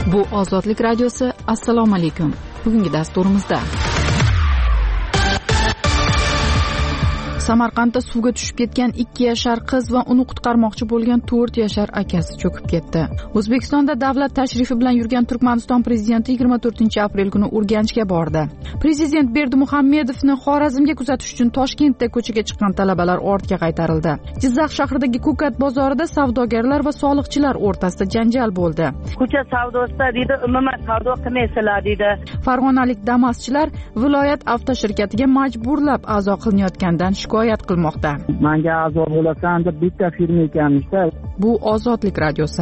Bu Ozodlik radiosi. Assalomu alaykum. Bugungi dasturimizda Samarqandda suvga tushib ketgan 2 yashar qiz va uni qutqarmoqchi bo'lgan 4 yashar akasi cho'kib ketdi. O'zbekistonda davlat tashrifi bilan yurgan Turkmaniston prezidenti 24-aprel kuni Urganchga bordi. Prezident Berdimuhamedovni Xorazmga kuzatish uchun Toshkentda ko'chaga chiqqan talabalar ortga qaytarildi. Jizzax shahridagi Ko'kat bozorida savdogarlar va soliqchilar o'rtasida janjal bo'ldi. Ko'cha savdosida deydi, umuman savdo qilmaysizlar deydi. Farg'onalik Damaschilar viloyat avtoshirkatiga majburlab a'zo qilinayotgandan shikoyat qilmoqda. Menga a'zo bo'lasan deb bitta firma ekanmiz-da. Bu Ozodlik radiosi.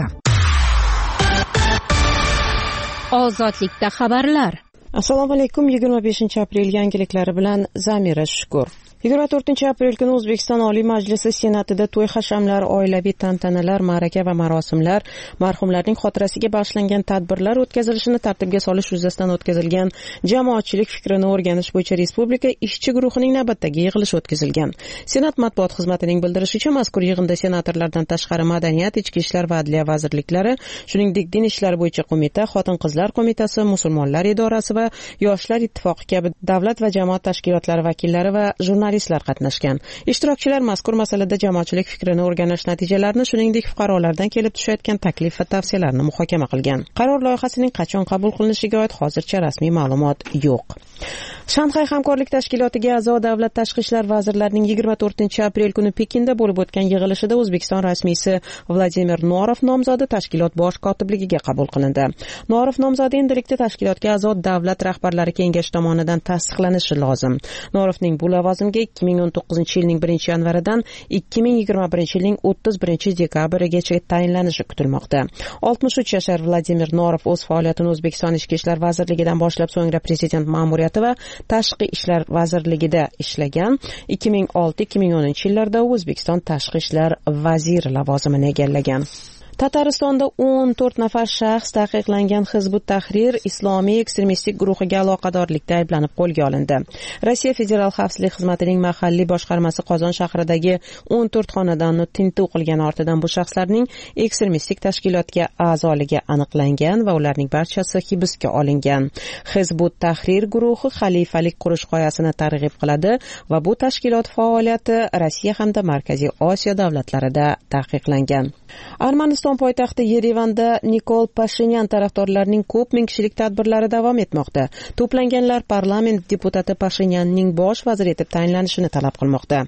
Ozodlikda xabarlar. Assalomu alaykum. 25-aprel yangiliklari bilan Zamira Shukur. 24-aprel kuni O'zbekiston Oliy Majlisi Senatida to'y hashamlar, oilaviy tantanalar, ma'raka va marosimlar, marhumlarning xotirasiga bag'ishlangan tadbirlar o'tkazilishini tartibga solish yuzasidan o'tkazilgan jamoatchilik fikrini o'rganish bo'yicha respublika ishchi guruhining navbatdagi yig'ilishi o'tkazilgan. Senat matbuot xizmatining bildirishicha, mazkur yig'inda senatorlardan tashqari Madaniyat, Ichki ishlar va Adliya vazirliklari, shuningdek Din ishlari bo'yicha qo'mita, Xotin-qizlar qo'mitasi, Musulmonlar idorasi va Yoshlar ittifoqi kabi davlat va jamoat tashkilotlari vakillari va jurnalistlar qatnashgan. Ishtirokchilar mazkur masalada jamoatchilik fikrini o'rganish natijalarini, shuningdek fuqarolardan kelib tushayotgan taklif va tavsiyalarni muhokama qilgan. Qaror loyihasining qachon qabul qilinishiga oid hozircha rasmiy ma'lumot yo'q. Shanxay hamkorlik tashkilotiga a'zo davlat tashqi ishlar vazirlarining 24-aprel kuni Pekinda bo'lib o'tgan yig'ilishida O'zbekiston rasmiysi Vladimir Norov nomzodi tashkilot bosh kotibligiga qabul qilindi. Norov nomzodi endilikda tashkilotga a'zo davlat rahbarlari kengashi tomonidan tasdiqlanishi lozim. Norovning bu lavozimga 2019-yilning 1-yanvaridan 2021-yilning 31-dekabrigacha tayinlanishi kutilmoqda. 63 yashar Vladimir Norov o'z faoliyatini O'zbekiston Ichki ishlar vazirligidan boshlab, so'ngra prezident ma'muriyati va Tashqi ishlar vazirligida ishlagan. 2006-2010-yillarda O'zbekiston Tashqi ishlar vaziri lavozimini egallagan. Tataristonda 14 nafar shaxs taqiqlangan Hizbut Tahrir islomiy ekstremistik guruhiga aloqadorlikda ayblanib qo'lga olindi. Rossiya Federal xavfsizlik xizmatining mahalliy boshqarmasi Qozon shahridagi 14 xonadonni tintuv qilgani ortidan bu shaxslarning ekstremistik tashkilotga a'zoligi aniqlangan va ularning barchasi hibsga olingan. Hizbut Tahrir guruhi xalifalik qurish g'oyasini targ'ib qiladi va bu tashkilot faoliyati Rossiya hamda Markaziy Osiyo davlatlarida taqiqlangan. Armaniston poytaxti Yerevanda Nikol Pashinyan tarafdorlarining ko'p ming kishilik tadbirlari davom etmoqda. To'planganlar parlament deputati Pashinyanning bosh vazir etib tayinlanishini talab qilmoqda.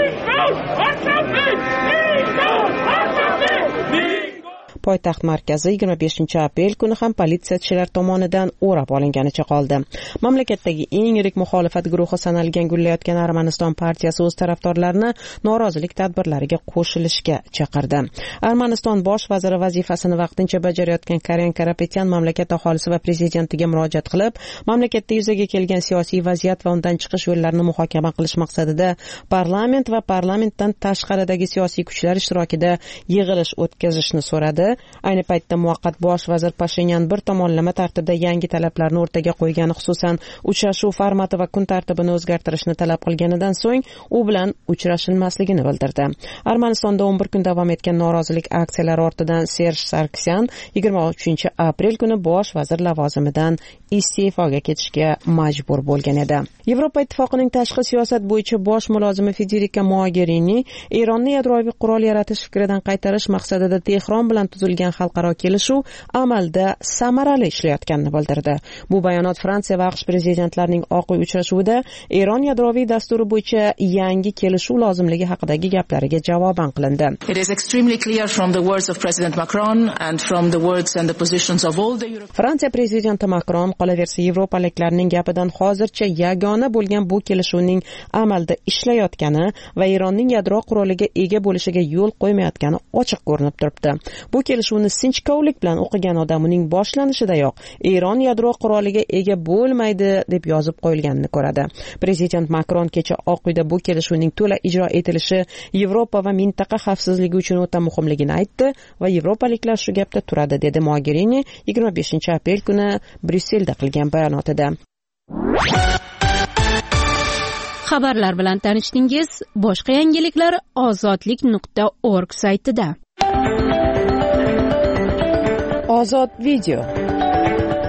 Poytaxt markazi 25-aprel kuni ham politsiyachilar tomonidan o'rab olinganicha qoldi. Mamlakatdagi eng yirik muxolifat guruhi sanalgan Gullayotgan Armaniston partiyasi o'z tarafdorlarini norozilik tadbirlariga qo'shilishga chaqirdi. Armaniston bosh vaziri vazifasini vaqtincha bajarayotgan Karen Karapetyan mamlakat aholisi va prezidentiga murojaat qilib, mamlakatda yuzaga kelgan siyosiy vaziyat va undan chiqish yo'llarini muhokama qilish maqsadida parlament va parlamentdan tashqaridagi siyosiy kuchlar ishtirokida yig'ilish o'tkazishni so'radi. Ayni paytda muvaqqat bosh vazir Pashinyan bir tomonlama tartibda yangi talablarni o'rtaga qo'ygani, xususan uchrashuv formati va kun tartibini o'zgartirishni talab qilganidan so'ng u bilan uchrashilmasligini bildirdi. Armanistonda 11 kun davom etgan norozilik aksiyalari ortidan Serj Sargsyan 23-aprel kuni bosh vazir lavozimidan iste'foga ketishga majbur bo'lgan edi. Yevropa Ittifoqining tashqi siyosat bo'yicha bosh mulozimi Federica Mogherini Eronni yadroviy qurol yaratish fikridan qaytarish maqsadida Tehron bilan tuzilgan xalqaro kelishuv amalda samarali ishlayotganini bildirdi. Bu bayonot Fransiya va AQSh prezidentlarining Oq uy uchrashuvida Eron yadroviy dasturi bo'yicha yangi kelishuv lozimligi haqidagi gaplariga javoban qilindi. It is extremely clear from the words of President Macron and from the words and the positions of all the Fransiya prezidenti Macron qolaversa yevropaliklarning gapidan hozircha yagona bo'lgan bu kelishuvning amalda ishlayotgani va Eronning yadro quroliga ega bo'lishiga yo'l qo'ymayotgani ochiq ko'rinib turibdi. Bu kelishuvni sinchkovlik bilan o'qigan odam uning boshlanishidayoq Eron yadro quroliga ega bo'lmaydi deb yozib qo'yilganini ko'radi. Prezident Macron kecha Oq uyda bu kelishuvning to'la ijro etilishi Yevropa va mintaqa xavfsizligi uchun o'ta muhimligini aytdi va yevropaliklar shu gapda turadi, dedi Mogherini 25-aprel kuni Bryusselda qilgan bayonotida. Xabarlar bilan tanishdingiz. Boshqa yangiliklar ozodlik.org saytida. Ozod video.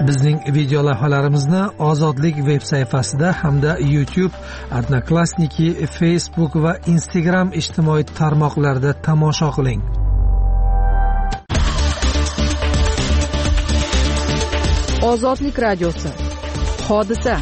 Bizning video lavhalarimizni Ozodlik veb sayfasida hamda YouTube, Odnoklassniki, Facebook va Instagram ijtimoiy tarmoqlarida tomosha qiling. Ozodlik radiosi. Hodisa.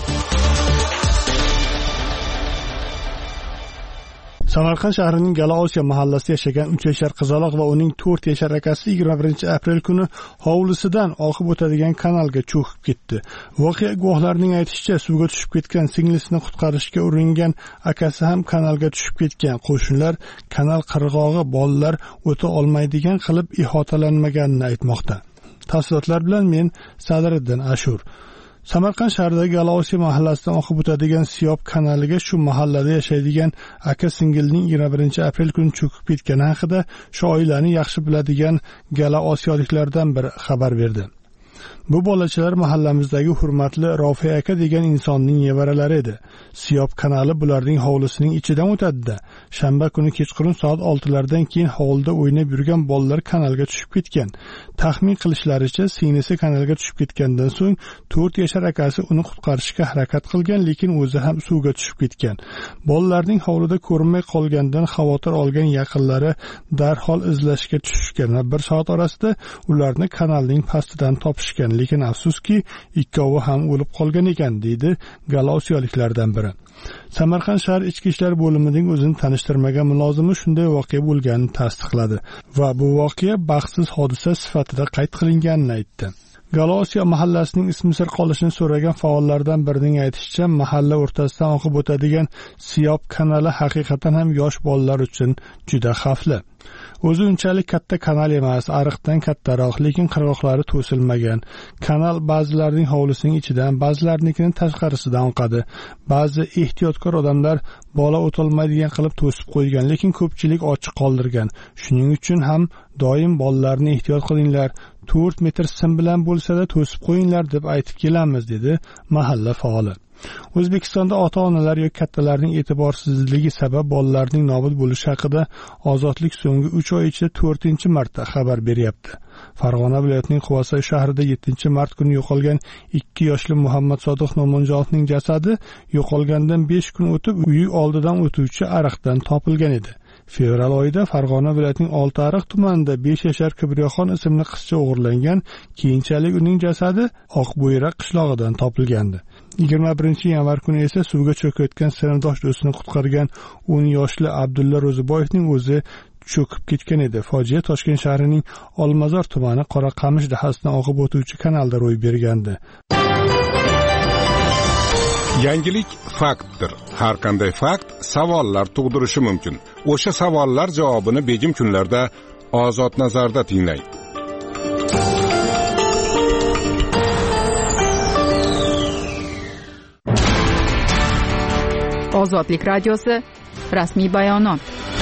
Samarqand shahrining Galaosiyo mahallasida yashagan 3 yashar qizaloq va uning 4 yashar akasi 21-aprel kuni hovlisidan oqib o'tadigan kanalga cho'kib ketdi. Voqea guvohlarining aytishicha, suvga tushib ketgan singlisini qutqarishga uringan akasi ham kanalga tushib ketgan. Qo'shnilar kanal qirg'og'i bolalar o'ta olmaydigan qilib ihotalanmaganini aytmoqda. Tafsilotlar bilan men Sadriddin Ashur. Samarqand shahridagi Galaosiyo mahallasidan oqib o'tadigan Siyob kanaliga shu mahallada yashaydigan aka-singilning 21-aprel kuni cho'kib ketgani haqida shu oilani yaxshi biladigan galaosiyoliklardan biri xabar berdi. Bu bolachalar mahallamizdagi hurmatli Rofi aka degan insonning nevaralari edi. Siyob kanali bularning hovlisining ichidan o'tadi-da. Shanba kuni kechqurun soat 6lardan keyin hovlida o'ynab yurgan bolalar kanalga tushib ketgan. Taxmin qilishlaricha, singlisi kanalga tushib ketgandan so'ng 4 yashar akasi uni qutqarishga harakat qilgan, lekin o'zi ham suvga tushib ketgan. Bolalarning hovlida ko'rinmay qolganidan xavotir olgan yaqinlari darhol izlashga tushishgan va 1 soat orasida ularni kanalning pastidan topishgan. Lekin afsuski, ikkovi ham o'lib qolgan ekan, deydi galaosiyoliklardan biri. Samarqand shahar ichki ishlar bo'limining o'zini tanishtirmagan mulozimi shunday voqea bo'lganini tasdiqladi va bu voqea baxtsiz hodisa sifatida qayd qilinganini aytdi. Galaosiyo mahallasining ismi sir qolishini so'ragan faollardan birining aytishicha, mahalla o'rtasidan oqib o'tadigan Siyob kanali haqiqatan ham yosh bolalar uchun juda xavfli. O'zi unchalik katta kanal emas, ariqdan kattaroq, lekin qirg'oqlari to'silmagan. Kanal ba'zilarning hovlisining ichidan, ba'zilarnikining tashqarisidan oqadi. Ba'zi ehtiyotkor odamlar bola o'tolmaydigan qilib to'sib qo'ygan, lekin ko'pchilik ochiq qoldirgan. Shuning uchun ham doim bolalarni ehtiyot qilinglar, 4 metr sim bilan bo'lsa-da to'sib qo'yinglar deb aytib kelamiz, dedi mahalla faoli. O'zbekistonda ota-onalar yoki kattalarning e'tiborsizligi sabab bolalarning nobud bo'lishi haqida Ozodlik so'nggi 3 oy ichida 4-marta xabar beryapti. Farg'ona viloyatining Quvasoy shahrida 7-mart kuni yo'qolgan 2 yoshli Muhammad Sodiq No'monjonovning jasadi yo'qolgandan 5 kun o'tib uyi oldidan o'tuvchi ariqdan topilgan edi. Fevral oyida Farg'ona viloyatining Oltiariq tumanida 5 yashar Kibriyoxon ismli qizcha o'g'irlangan, keyinchalik uning jasadi Oqbo'yra qishlog'idan topilgandi. 21-yanvar kuni esa suvga cho'kayotgan sinfdosh do'stini qutqargan 10 yoshli Abdulla Ro'ziboyevning o'zi cho'kib ketgan edi. Fojia Toshkent shahrining Olmazor tumani Qoraqamish dahasidan oqib o'tuvchi kanalda ro'y bergandi. Yangilik faktdir. Har qanday fakt savollar tug'dirishi mumkin. O'sha savollar javobini begim kunlarda Ozod nazarda tinglang. Ozodlik radiosi rasmiy bayonot.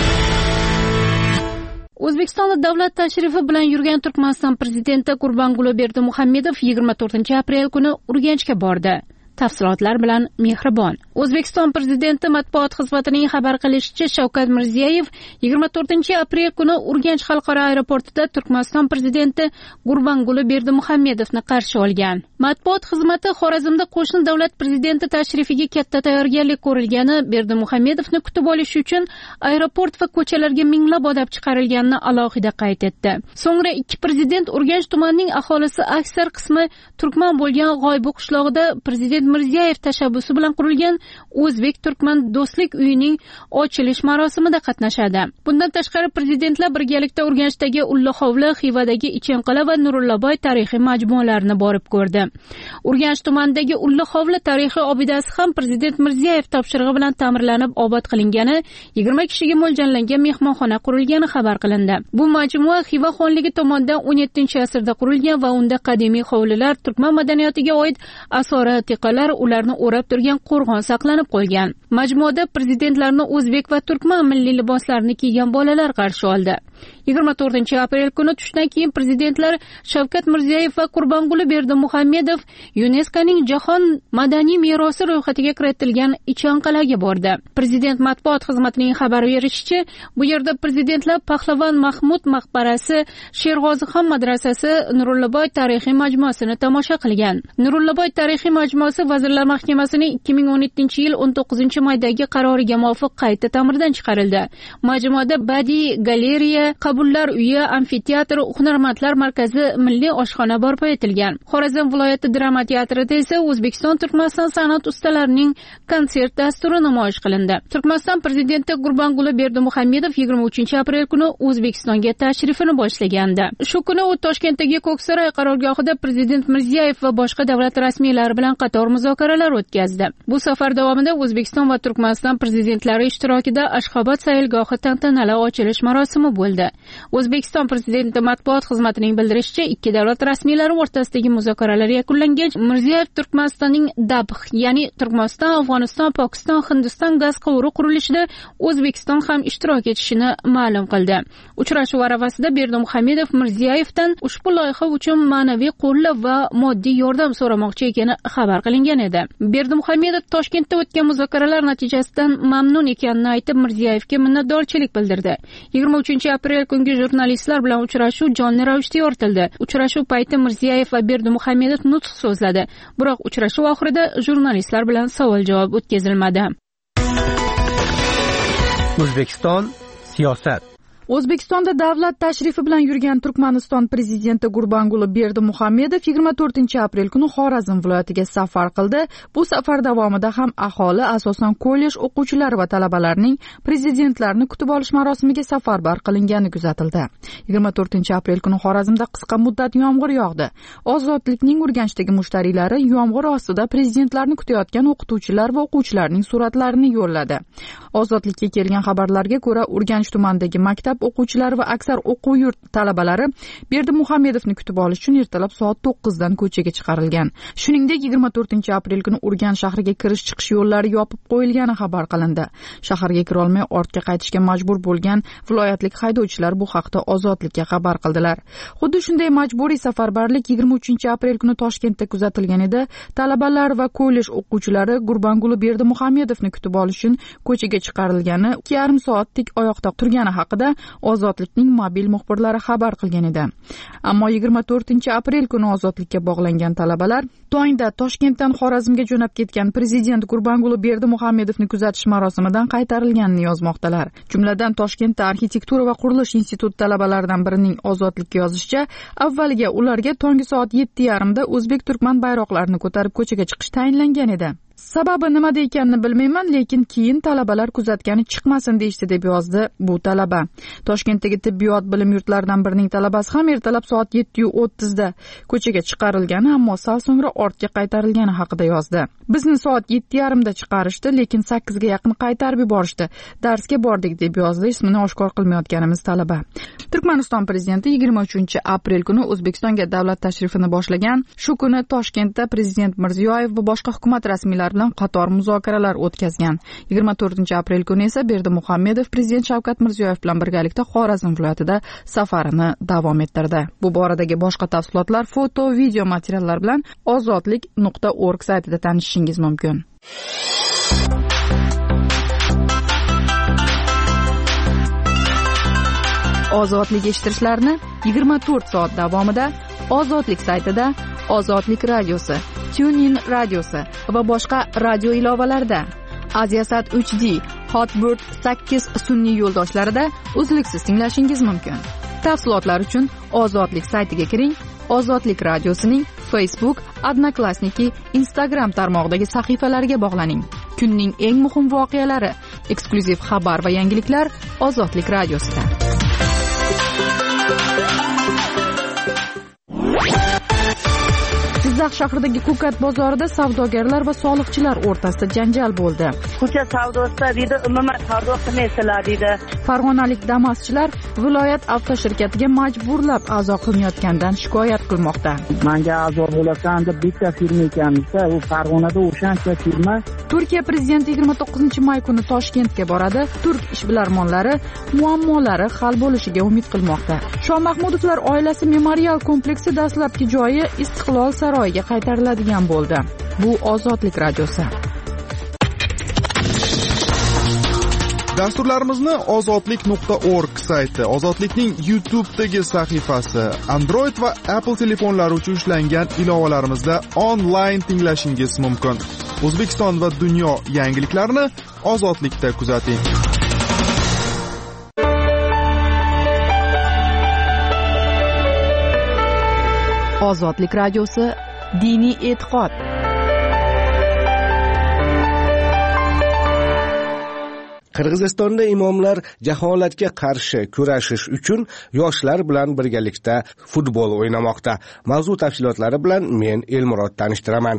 O'zbekistonda davlat tashrifi bilan yurgan Turkmaniston prezidenti Gurbanguli Berdimuhamedov 24-aprel kuni Urganchga bordi. Tafsilotlar bilan Mehribon. O'zbekiston prezidenti matbuot xizmatining xabar qilishicha, Shavkat Mirziyoyev 24-aprel kuni Urganch xalqaro aeroportida Turkmaniston prezidenti Gurbanguli Berdimuhamedovni qarshi olgan. Matbuot xizmati Xorazmda qo'shni davlat prezidenti tashrifiga katta tayyorgarlik ko'rilgani, Berdimuhamedovni kutib olish uchun aeroport va ko'chalarga minglab odam chiqarilganini alohida qayd etdi. So'ngra ikki prezident Urganch tumanining aholisi aksar qismi turkman bo'lgan G'oybu qishlog'ida prezident Mirziyoyev tashabbusi bilan qurilgan O'zbek-Turkman do'stlik uyining ochilish marosimida qatnashadi. Bundan tashqari prezidentlar birgalikda Urganchdagi Ulla hovli, Xivadagi Ichenqala va Nurullaboy tarixiy majmualarini borib ko'rdi. Urganch tumanidagi Ulla hovli tarixiy obidasi ham prezident Mirziyoyev topshirig'i bilan ta'mirlanib obod qilingani, 20 kishiga mo'ljallangan mehmonxona qurilgani xabar qilindi. Bu majmua Xiva xonligi tomonidan 17-asrda qurilgan va unda qadimiy hovlilar, turkman madaniyotiga oid asorat, tiqalar binolar, ularni o'rab turgan qo'rg'on saqlanib qolgan. Majmuada prezidentlarni o'zbek va turkman milliy liboslarini kiygan bolalar qarshi oldi. 24-aprel kuni tushdan keyin prezidentlar Shavkat Mirziyoyev va Gurbanguli Berdimuhamedov UNESCOning jahon madaniy merosi ro'yxatiga kiritilgan Ichanqal'aga bordi. Prezident matbuot xizmatining xabar berishicha, bu yerda prezidentlar Pahlavon Mahmud maqbarasi, Sherg'ozixon madrasasi, Nurullaboy tarixiy majmuasini tomosha qilgan. Nurullaboy tarixiy majmuasi Vazirlar Mahkamasining 2017-yil 19-maydagi qaroriga muvofiq qayta ta'mirdan chiqarildi. Majmuada badiiy galeriya, qabullar uyi, amfiteatr, hunarmandlar markazi, milliy oshxona barpo etilgan. Xorazm viloyati drama teatrida esa O'zbekiston-Turkmaniston san'at ustalarining konsert dasturi namoyish qilindi. Turkmaniston prezidenti Gurbanguli Berdimuhamedov 23-aprel kuni O'zbekistonga tashrifini boshlagandi. Shu kuni u Toshkentdagi Ko'ksaroy qarorgohida prezident Mirziyoyev va boshqa davlat rasmiylari bilan qator muzokaralar o'tkazdi. Bu safar davomida O'zbekiston va Turkmaniston prezidentlari ishtirokida Ashxobod sayilgohi tantanali ochilish marosimi bo'ldi. O'zbekiston prezidenti matbuot xizmatining bildirishicha, ikki davlat rasmiylari o'rtasidagi muzokaralar yakunlangach, Mirziyoyev Turkmanistonning Dabh, ya'ni Turkmaniston, Afg'oniston, Pokiston, Hindiston gaz quvuri qurilishida O'zbekiston ham ishtirok etishini ma'lum qildi. Uchrashuv arafasida Berdimuhamedov Mirziyoyevdan ushbu loyiha uchun ma'naviy qo'llab va moddiy yordam so'ramoqchi ekani xabar qilingan edi. Berdimuhamedov Toshkentda o'tgan muzokaralar natijasidan mamnun ekanini aytib, Mirziyoyevga minnatdorchilik bildirdi. 23-aprel kungi jurnalistlar bilan uchrashuv jonli ravishda yoritildi. Uchrashuv payti Mirziyoyev va Berdimuhamedov nutq so'zladi. Biroq uchrashuv oxirida jurnalistlar bilan savol-javob o'tkazilmadi. O'zbekiston siyosat. O'zbekistonda davlat tashrifi bilan yurgan Turkmaniston prezidenti Gurbanguli Berdimuhamedov 24-aprel kuni Xorazm viloyatiga safar qildi. Bu safar davomida ham aholi, asosan kollej o'quvchilari va talabalarining prezidentlarni kutib olish marosimiga safarbar qilingani kuzatildi. 24-aprel kuni Xorazmda qisqa muddat yomg'ir yog'di. Ozodlikning Urganchdagi mushtariylari yomg'ir ostida prezidentlarni kutayotgan o'qituvchilar va o'quvchilarning suratlarini yo'lladi. Ozodlikka kelgan xabarlarga ko'ra, Urganch tumanidagi maktab o'quvchilari va aksar o'quv yurt talabalari Berdimuhamedovni kutib olish uchun ertalab soat 9 dan ko'chaga chiqarilgan. Shuningdek, 24-aprel kuni Urganch shahriga kirish-chiqish yo'llari yopib qo'yilgani xabar qilindi. Shaharga kira olmay ortga qaytishga majbur bo'lgan viloyatlik haydovchilar bu haqda Ozodlikka xabar qildilar. Xuddi shunday majburiy safarbarlik 23-aprel kuni Toshkentda kuzatilgan edi. Talabalar va kollej o'quvchilari Gurbanguli Berdimuhamedovni kutib olish uchun ko'chaga chiqarilgani, 2,5 soat tik oyoqda turgani haqida Ozodlikning mobil muxbirlari xabar qilgan edi. Ammo 24-aprel kuni ozodlikka bog'langan talabalar tongda Toshkentdan Xorazmga jo'nab ketgan prezident Gurbanguli Berdimuhamedovni kuzatish marosimidan qaytarilganini yozmoqdalar. Jumladan Toshkentda arxitektura va qurilish instituti talabalaridan birining Ozodlikka yozishicha, avvaliga ularga tongi soat 7:30 da o'zbek-turkman bayroqlarini ko'tarib ko'chaga chiqish tayinlangan edi. Sababi nimada ekanini bilmayman, lekin keyin talabalar kuzatgani chiqmasin deyishdi, deb yozdi bu talaba. Toshkentdagi tibbiyot bilim yurtlaridan birining talabasi ham ertalab soat 7:30 da ko'chaga chiqarilgani, ammo sal so'ngra ortga qaytarilgani haqida yozdi. Bizni soat 7:30 da chiqarishdi, lekin 8 ga yaqin qaytarib yuborishdi. Darsga bordik, deb yozdi ismini oshkor qilmayotganimiz talaba. Turkmaniston prezidenti 23-aprel kuni O'zbekistonga davlat tashrifini boshlagan. Shu kuni Toshkentda prezident Mirziyoyev va boshqa hukumat rasmiylari bilan qator muzokaralar o'tkazgan. 24-aprel kuni esa Berdimuhamedov prezident Shavkat Mirziyoyev bilan birgalikda Xorazm viloyatida safarini davom ettirdi. Bu boradagi boshqa tafsilotlar foto, video materiallar bilan ozodlik.org saytida tanishishingiz mumkin. Ozodlik eshittirishlarni 24 soat davomida Ozodlik saytida, Ozodlik radiosi, TuneIn radiosi va boshqa radio ilovalarida, Aziasat 3D, Hotbird 8 sun'iy yo'ldoshlarida uzluksiz tinglashingiz mumkin. Tafsilotlar uchun Ozodlik saytiga kiring. Ozodlik radiosining Facebook, Odnoklassniki, Instagram tarmog'idagi sahifalariga bog'laning. Kunning eng muhim voqealari, eksklyuziv xabar va yangiliklar Ozodlik radiosida. Jizzax shahridagi Ko'kat bozorida savdogarlar va soliqchilar o'rtasida janjal bo'ldi. Ko'cha savdosida deydi, umuman savdo qilmaysizlar deydi. Farg'onalik Damaschilar viloyat avtoshirkatiga majburlab a'zo qilinayotgandan shikoyat qilmoqda. Menga a'zo bo'lasan deb bitta firma ekanmiz-da, u Farg'onada o'shancha firma. Turkiya prezidenti 29-may kuni Toshkentga boradi. Turk ishbilarmonlari muammolari hal bo'lishiga umid qilmoqda. Shoh Mahmudovlar oilasi memorial kompleksi dastlabki joyi Istiqlol saroyiga qaytariladigan bo'ldi. Bu Ozodlik radiosi. Dasturlarimizni ozodlik.org sayti, Ozodlikning YouTube'dagi sahifasi, Android va Apple telefonlari uchun ishlangan ilovalarimizda onlayn tinglashingiz mumkin. O'zbekiston va dunyo yangiliklarini Ozodlikda kuzating. Ozodlik radiosi diniy e'tiqod. Qirg'izistonda imomlar jaholatga qarshi kurashish uchun yoshlar bilan birgalikda futbol o'ynamoqda. Mavzu tafsilotlari bilan men Elmurod tanishtiraman.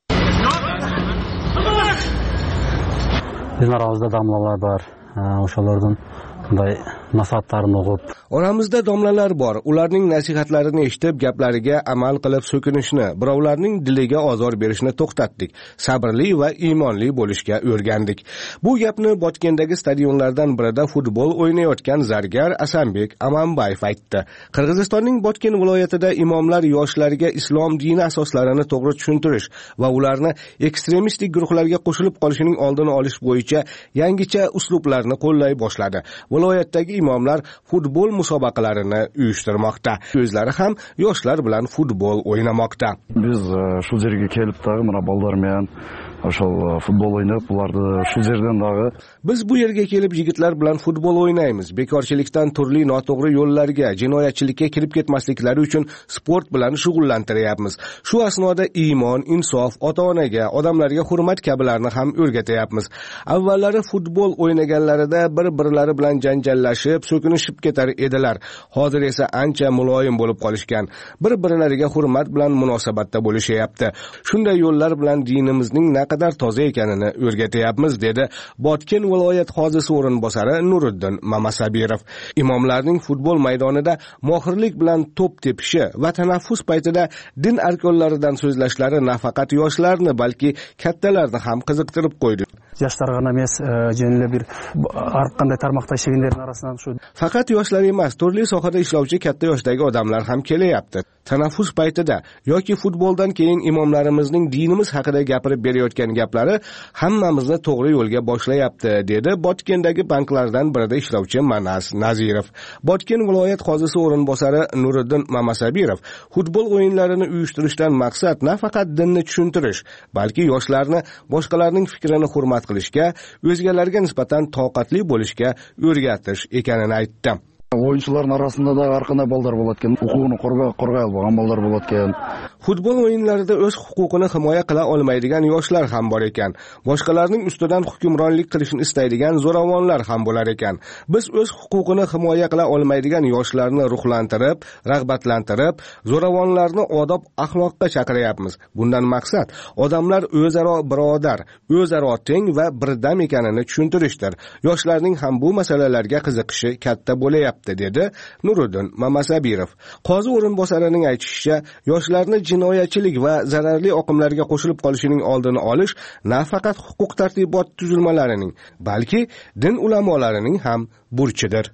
Bizlar aramizda domlalar bor. O'shalardan bunday nasihatlarni o'qib. Oramizda domlalar bor. Ularning nasihatlarini eshitib, gaplariga amal qilib so'kinishni, birovlarning diliga ozor berishni to'xtatdik. Sabrli va iymonli bo'lishga o'rgandik. Bu gapni Botkendagi stadionlardan birida futbol o'ynayotgan zargar Asanbek Amanbayev aytdi. Qirg'izistonning Botken viloyatida imomlar yoshlarga islom dini asoslarini to'g'ri tushuntirish va ularni ekstremistik guruhlarga qo'shilib qolishining oldini olish bo'yicha yangicha uslublarni qo'llay boshladi. Viloyatdagi imomlar futbol musobaqalarini uyushtirmoqda. O'zlari ham yoshlar bilan futbol o'ynamoqda. Biz shu yerga kelib tag'i mana bolalar bilan o'sha futbol o'ynab, ularni shu yerdan tag'i biz bu yerga kelib yigitlar bilan futbol o'ynaymiz. Bekorchilikdan turli noto'g'ri yo'llarga, jinoyatchilikka kirib ketmasliklari uchun sport bilan shug'ullantiryapmiz. Shu asnoda iymon, insof, ota-onaga, odamlarga hurmat kabilarni ham o'rgatyapmiz. Avvallari futbol o'ynaganlarida bir-birlari bilan janjallashib, so'kinishib ketar edilar. Hozir esa ancha muloyim bo'lib qolishgan. Bir-birlariga hurmat bilan munosabatda bo'lishyapti. Shunday yo'llar bilan dinimizning naqadar toza ekanini o'rgatyapmiz, dedi Botken viloyat hozisi o'rinbosari Nuriddin Mamasabirov. Imomlarning futbol maydonida mohirlik bilan to'p tepishi va tanaffus paytida din arkonlaridan so'zlashlari nafaqat yoshlarni, balki kattalarni ham qiziqtirib qo'ydi. Yoshlar g'ana emas, jinli bir har qanday tarmoqda ishlaganlarning orasidan shu. Faqat yoshlar emas, turli sohada ishlovchi katta yoshdagi odamlar ham kelyapti. Tanaffus paytida yoki futboldan keyin imomlarimizning dinimiz haqida gapirib berayotgan gaplari hammamizni to'g'ri yo'lga boshlayapti, dedi Botkendagi banklardan birida ishlovchi Manas Nazirov. Botken viloyat hozisi o'rinbosari Nuriddin Mamasabirov futbol o'yinlarini uyushtirishdan maqsad nafaqat dinni tushuntirish, balki yoshlarni boshqalarning fikrini hurmat qilishga, o'zgalarga nisbatan toqatli bo'lishga o'rgatish ekanini aytdi. O'yinchilarning orasida da har qanday bolalar bo'layotgan, huquqini qo'rg'ay olgan bolalar bo'layotgan. Futbol o'yinlarida o'z huquqini himoya qila olmaydigan yoshlar ham bor ekan. Boshqalarning ustidan hukmronlik qilishni istaydigan zo'ravonlar ham bo'lar ekan. Biz o'z huquqini himoya qila olmaydigan yoshlarni ruhlantirib, rag'batlantirib, zo'ravonlarni odob axloqqa chaqiryapmiz. Bundan maqsad odamlar o'zaro birodar, o'zaro teng va birdam ekanini tushuntirishdir. Yoshlarning ham bu masalalarga qiziqishi katta bo'layapti, dedi Nuriddin Mamasabirov. Qozi o'rinbosarining aytishicha, yoshlarni jinoyatchilik va zararli oqimlarga qo'shilib qolishining oldini olish nafaqat huquq-tartibot tuzilmalarining, balki din ulamolarining ham burchidir.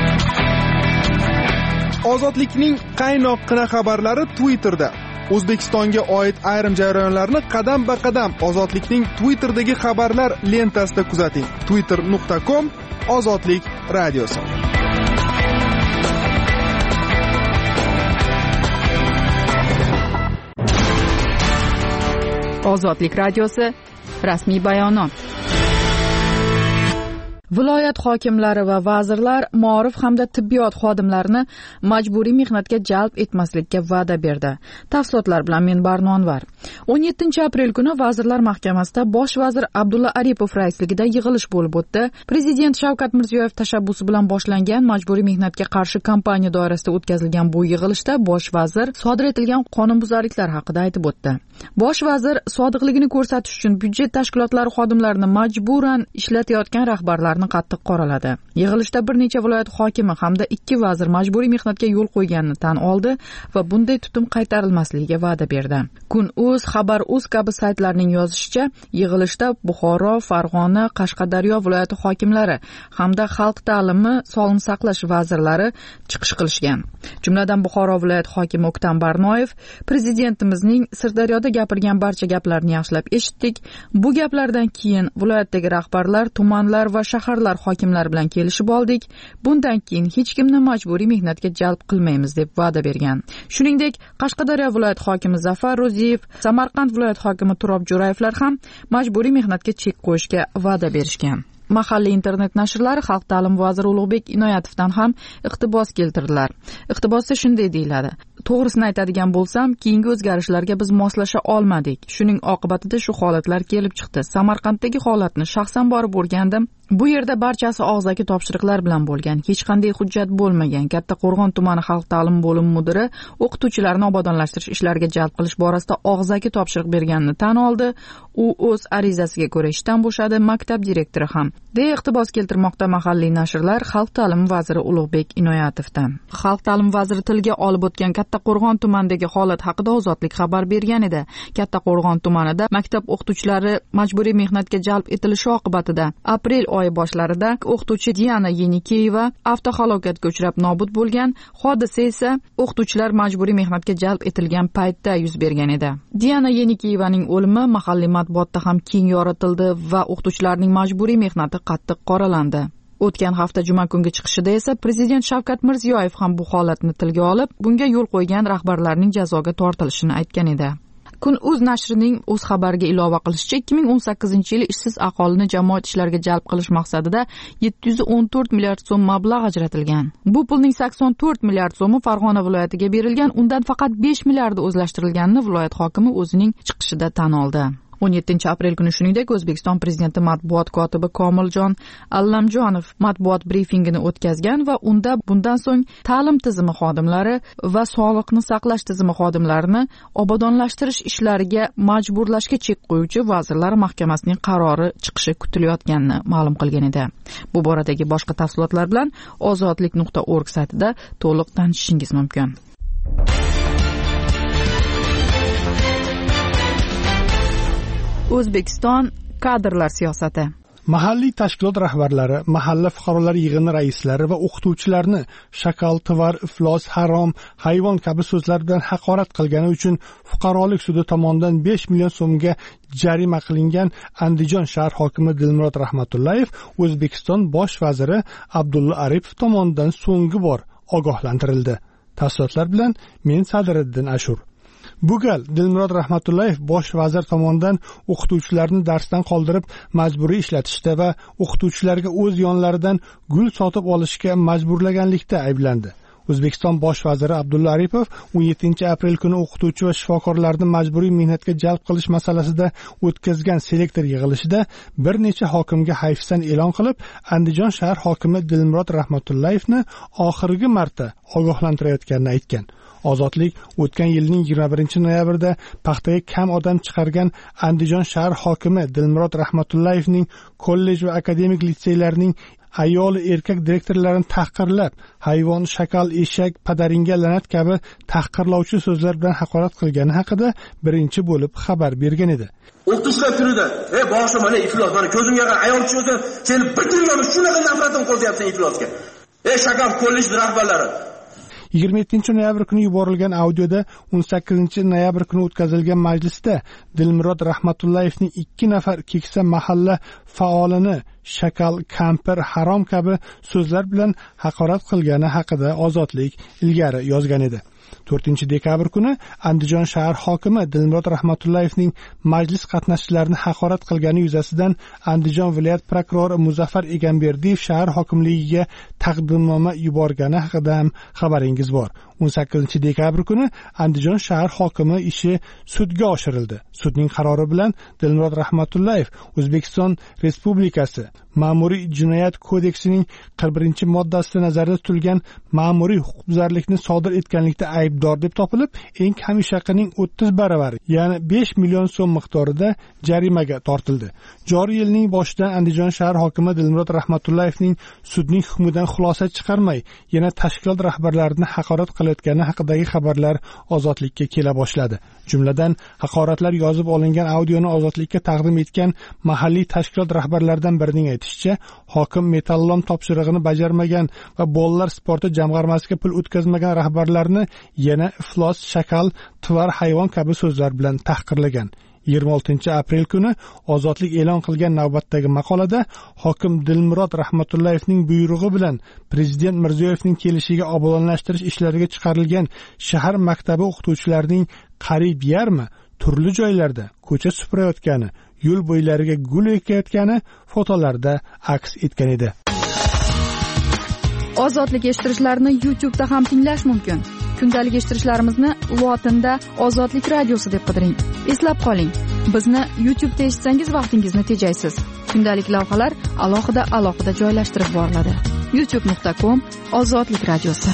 Ozodlikning qaynoqqina xabarlari Twitterda. O'zbekistonga oid ayrim jarayonlarni qadam-ba-qadam Ozodlikning Twitter'dagi xabarlar lentasida kuzating. twitter.com/ozodlik radiosi. Ozodlik radiosi rasmiy bayonot. Viloyat hokimlari va vazirlar ma'rif hamda tibbiyot xodimlarini majburiy mehnatga jalb etmaslikka va'da berdi. Tafsilotlar bilan men Barnonvar. 17 aprel kuni Vazirlar Mahkamasida bosh vazir Abdulla Aripov raisligida yig'ilish bo'lib o'tdi. Prezident Shavkat Mirziyoyev tashabbusi bilan boshlangan majburiy mehnatga qarshi kampaniya doirasida o'tkazilgan bu yig'ilishda bosh vazir sodir etilgan qonunbuzarliklar haqida aytib o'tdi. Bosh vazir sodiqligini ko'rsatish uchun byudjet tashkilotlari xodimlarini majburan ishlatayotgan rahbarlarni qattiq qoraladi. Yig'ilishda bir necha viloyat hokimi hamda 2 vazir majburiy mehnatga yo'l qo'yganini tan oldi va bunday tutum qaytarilmasligiga va'da berdi. Kun.uz, Xabar.uz kabi saytlarning yozishicha, yig'ilishda Buxoro, Farg'ona, Qashqadaryo viloyati hokimlari hamda xalq ta'limi, sog'liqni saqlash vazirlari chiqish qilishgan. Jumladan Buxoro viloyat hokimi O'ktam Barnoyev prezidentimizning Sirdaryoda gapirgan barcha gaplarni yaxshilab eshitdik. Bu gaplardan keyin viloyatdagi rahbarlar, tumanlar va shaharlar hokimlari bilan kelishib oldik. Bundan keyin hech kimni majburiy mehnatga jalb qilmaymiz deb va'da bergan. Shuningdek, Qashqadaryo viloyat hokimi Zafar Ro'ziyev, Samarqand viloyat hokimi Turob Jo'rayevlar ham majburiy mehnatga chek qo'yishga va'da berishgan. Mahalliy internet nashrlari xalq ta'limi vaziri Ulug'bek Inoyatovdan ham iqtibos keltirdilar. Iqtibosda shunday deyiladi: To'g'risini aytadigan bo'lsam, keyingi o'zgarishlarga biz moslasha olmadik. Shuning oqibatida shu holatlar kelib chiqdi. Samarqanddagi holatni shaxsan borib o'rgandim. Bu yerda barchasi og'zaki topshiriqlar bilan bo'lgan. Hech qanday hujjat bo'lmagan. Kattaqo'rg'on tumani xalq ta'limi bo'limi mudiri o'qituvchilarni obodonlashtirish ishlariga jalb qilish borasida og'zaki topshiriq berganini tan oldi. U o'z arizasiga ko'ra ishdan bo'shadi, maktab direktori ham. deya iqtibos keltirmoqda mahalliy nashrlar xalq ta'limi vaziri Ulug'bek Inoyatovdan. Xalq ta'limi vaziri tilga olib o'tgan Kattaqo'rg'on tumanidagi holat haqida Ozodlik xabar bergan edi. Kattaqo'rg'on tumanida maktab o'qituvchilari majburiy mehnatga jalb etilishi oqibatida aprel oyi boshlarida o'qituvchi Diana Yenikeyeva avtohalokatga uchrab nobud bo'lgan. Hodisa esa o'qituvchilar majburiy mehnatga jalb etilgan paytda yuz bergan edi. Diana Yenikeyevaning o'limi mahalliy matbuotda ham keng yoritildi va o'qituvchilarning majburiy mehnati qattiq qoralandi. O'tgan hafta juma kungi chiqishida esa prezident Shavkat Mirziyoyev ham bu holatni tilga olib, bunga yo'l qo'ygan rahbarlarning jazoga tortilishini aytgan edi. Kun.uz nashrining o'z xabariga ilova qilishicha, 2018-yil ishsiz aholini jamoat ishlariga jalb qilish maqsadida 714 milliard so'm mablag' ajratilgan. Bu pulning 84 milliard so'mi Farg'ona viloyatiga berilgan, undan faqat 5 milliardi o'zlashtirilganini viloyat hokimi o'zining chiqishida tan oldi. 17 aprel kuni shuningdek O'zbekiston prezidenti matbuot kotibi Komiljon Allamjonov matbuot brifingini o'tkazgan va unda bundan so'ng ta'lim tizimi xodimlari va sog'liqni saqlash tizimi xodimlarini obodonlashtirish ishlariga majburlashga chek qo'yuvchi Vazirlar Mahkamasining qarori chiqishi kutilayotganini ma'lum qilgan edi. Bu boradagi boshqa tafsilotlar bilan ozodlik.org saytida to'liq tanishishingiz mumkin. O'zbekiston kadrlar siyosati. Mahalliy tashkilot rahbarlari, mahalla fuqarolar yig'ini raislari va o'qituvchilarni shakal, tovar, iflos, harom, hayvon kabi so'zlar bilan haqorat qilgani uchun fuqarolik sudi tomonidan 5 million so'mga jarima qilingan Andijon shahar hokimi Dilmurod Rahmatullayev O'zbekiston bosh vaziri Abdulla Aripov tomonidan so'nggi bor ogohlantirildi. Tafsilotlar bilan men Sadiriddin Ashur. Bu gal Dilmurod Rahmatullayev bosh vazir tomonidan o'qituvchilarni darsdan qoldirib majburiy ishlatishda va o'qituvchilarga o'z yonlaridan gul sotib olishga majburlaganlikda ayblandi. O'zbekiston bosh vaziri Abdulla Aripov 17 aprel kuni o'qituvchi va shifokorlarni majburiy mehnatga jalb qilish masalasida o'tkazgan selektor yig'ilishida bir necha hokimga hayfsan e'lon qilib, Andijon shahar hokimi Dilmurod Rahmatullayevni oxirgi marta ogohlantirayotganini aytgan. Ozodlik o'tgan yilning 21-noyabrida paxtaga kam odam chiqargan Andijon shahar hokimi Dilmurod Rahmatullayevning kollej va akademik litseylarning ayol erkak direktorlarini tahqirlab, hayvon, shakal, eshak, padaringga la'nat kabi tahqirlovchi so'zlar bilan haqorat qilgani haqida birinchi bo'lib xabar bergan edi. O'qituvchilar kunida, boshim mana iflos, mana ko'zimga qarab ayol chiqsa, seni bir dunyoni shunaqa nafratim qo'zyapsan iflosga. Shakal kollej rahbarlari 27 noyabr kuni yuborilgan audioda 18 noyabr kuni o'tkazilgan majlisda Dilmurod Rahmatullayevning 2 nafar keksa mahalla faolini shakal, kampir, harom kabi so'zlar bilan haqorat qilgani haqida Ozodlik ilgari yozgan edi. 4-dekabr kuni Andijon shahar hokimi Dilmurod Rahmatullayevning majlis qatnashchilarini haqorat qilgani yuzasidan Andijon viloyat prokurori Muzaffar Egamberdiyev shahar hokimligiga taqdimnoma yuborgani haqida ham xabaringiz bor. 18-dekabr kuni Andijon shahar hokimi ishi sudga oshirildi. Sudning qarori bilan Dilmurod Rahmatullayev O'zbekiston Respublikasi Ma'muriy jinoyat kodeksining 41-moddasida nazarda tutilgan ma'muriy huquqbuzarlikni sodir etganlikda aybdor deb topilib, eng kamish haqining 30 baravari, ya'ni 5 million so'm miqdorida jarimaga tortildi. Joriy yilning boshidan Andijon shahar hokimi Dilmurod Rahmatullayevning sudning hukmidan xulosa chiqarmay, yana tashkilot rahbarlarini haqorat qilayotgani haqidagi xabarlar Ozodlikka kela boshladi. Jumladan, haqoratlar yozib olingan audioni Ozodlikka taqdim etgan mahalliy tashkilot rahbarlaridan birining aytishicha, hokim metallom topshirig'ini bajarmagan va bolalar sporti jamg'armasiga pul o'tkazmagan rahbarlarni yana iflos, shakal, tuvar, hayvon kabi so'zlar bilan tahqirlagan. 26-aprel kuni Ozodlik e'lon qilgan navbatdagi maqolada hokim Dilmurod Rahmatullayevning buyrug'i bilan Prezident Mirziyoyevning kelishiga obodonlashtirish ishlariga chiqarilgan shahar maktabi o'qituvchilarining qariyb yarmi turli joylarda ko'cha supurayotgani, yo'l bo'ylariga gul ekayotgani fotolarda aks etgan edi. Ozodlik eshittirishlarni YouTube'da ham tinglash mumkin. Kundalik eshittirishlarimizni lotinda Ozodlik radiosi deb qidiring. Eslab qoling, bizni YouTube'da eshitsangiz vaqtingizni tejaysiz. Kundalik lavhalar alohida joylashtirib boriladi. youtube.com/Ozodlik radiosi.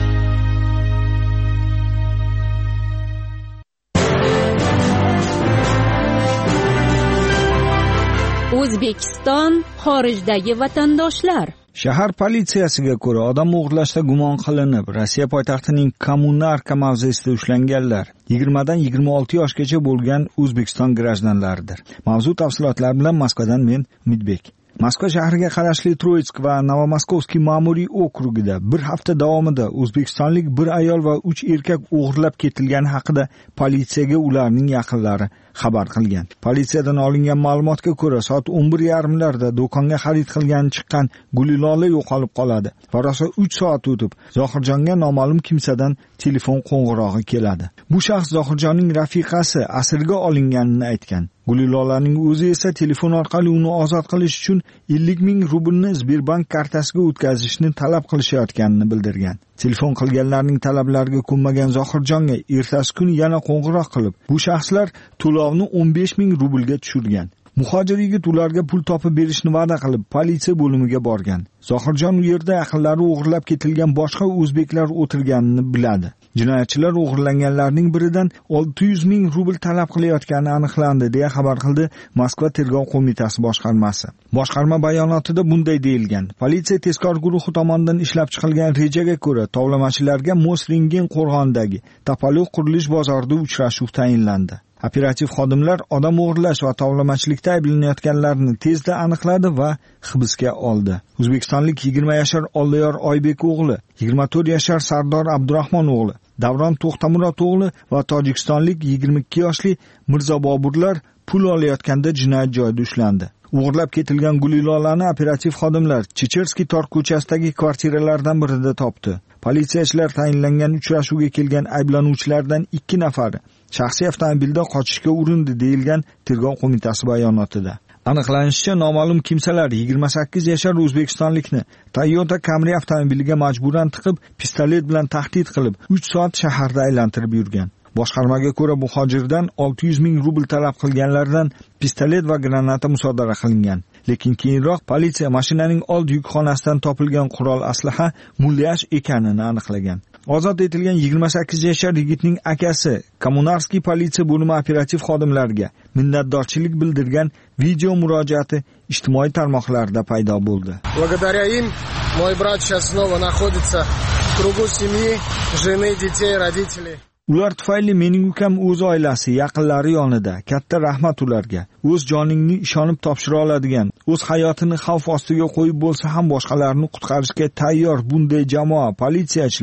O'zbekiston xorijdagi vatandoshlar. Shahar politsiyasiga ko'ra, odam o'g'irlashda gumon qilinib, Rossiya poytaxtining Kommunarka mavzesida ushlanganlar 20 dan 26 yoshgacha bo'lgan O'zbekiston grajdanlaridir. Mavzu tafsilotlar bilan Moskvadan men Umidbek. Moskva shahriga qarashli Troitsk va Novomoskovskiy ma'muriy okrugida bir hafta davomida o'zbekistonlik bir ayol va 3 erkak o'g'irlab ketilgani haqida politsiyaga ularning yaqinlari xabar qilgan. Politsiyadan olingan ma'lumotga ko'ra, soat 11:30larda do'konga xarid qilgani chiqqan Gulilola yo'qolib qoladi. Va rosa 3 soat o'tib, Zohirjonga noma'lum kimsadan telefon qo'ng'irog'i keladi. Bu shaxs Zohirjonning rafiqasi asirga olinganini aytgan. Gulilolaning o'zi esa telefon orqali uni ozod qilish uchun 50 ming rublni Sberbank kartasiga o'tkazishni talab qilishayotganini bildirgan. Telefon qilganlarning talablariga ko'nmagan Zohirjonga ertasi kuni yana qo'ng'iroq qilib, bu shaxslar to'lovni 15 ming rublga tushirgan. Muhojir yigit ularga pul topib berishni va'da qilib, politsiya bo'limiga borgan. Zohirjon u yerda yaqinlari o'g'irlab ketilgan boshqa o'zbeklar o'tirganini biladi. Jinoyatchilar o'g'irlanganlarning biridan 600 ming rubl talab qilayotgani aniqlandi, deya xabar qildi Moskva tergov qo'mitasi boshqarmasi. Boshqarma bayonotida bunday deyilgan: Politsiya tezkor guruhi tomonidan ishlab chiqilgan rejaga ko'ra, tovlamachilarga Mosringen qo'rg'ondagi Topolok qurilish bozorida uchrashuv tayinlandi. Operativ xodimlar odam o'g'irlash va tovlamachilikda ayblanayotganlarni tezda aniqladi va hibsga oldi. O'zbekistonlik 20 yashar Olloyor Oybek o'g'li, 24 yashar Sardor Abdurahmon o'g'li, Davron To'xtamurod o'g'li va tojikistonlik 22 yoshli Mirzo Boburlar pul olayotganda jinoyat joyida ushlandi. O'g'irlab ketilgan Gulilolani operativ xodimlar Checherskiy tor ko'chasidagi kvartiralardan birida topdi. Politsiyachilar tayinlangan uchrashuvga kelgan ayblanuvchilardan 2 nafari shaxsiy avtomobilda qochishga urindi, deyilgan tergov qo'mitasi bayonotida. Aniqlanishicha, noma'lum kimsalar 28 yashar o'zbekistonlikni Toyota Camry avtomobiliga majburan tiqib, pistolet bilan tahdid qilib, 3 soat shaharda aylantirib yurgan. Boshqarmaga ko'ra, bu hojirdan 600 ming rubl talab qilganlardan pistolet va granata musodara qilingan. Lekin keyinroq politsiya mashinaning old yukxonasidan topilgan qurol aslaha mulyash ekanini aniqlagan. Ozod etilgan 28 yashar yigitning akasi Kommunarskiy politsiya bo'limi operativ xodimlariga minnatdorchilik bildirgan video murojaati ijtimoiy tarmoqlarda paydo bo'ldi. Благодаря им мой брат сейчас снова находится в кругу семьи, жены, детей, родителей. Ular tufayli mening ukam o'z oilasi, yaqinlari yonida. Katta rahmat ularga. O'z joningni ishonib topshira oladigan, o'z hayotini xavf ostiga qo'yib bo'lsa ham boshqalarni qutqarishga tayyor bunday jamoa politsiyachilar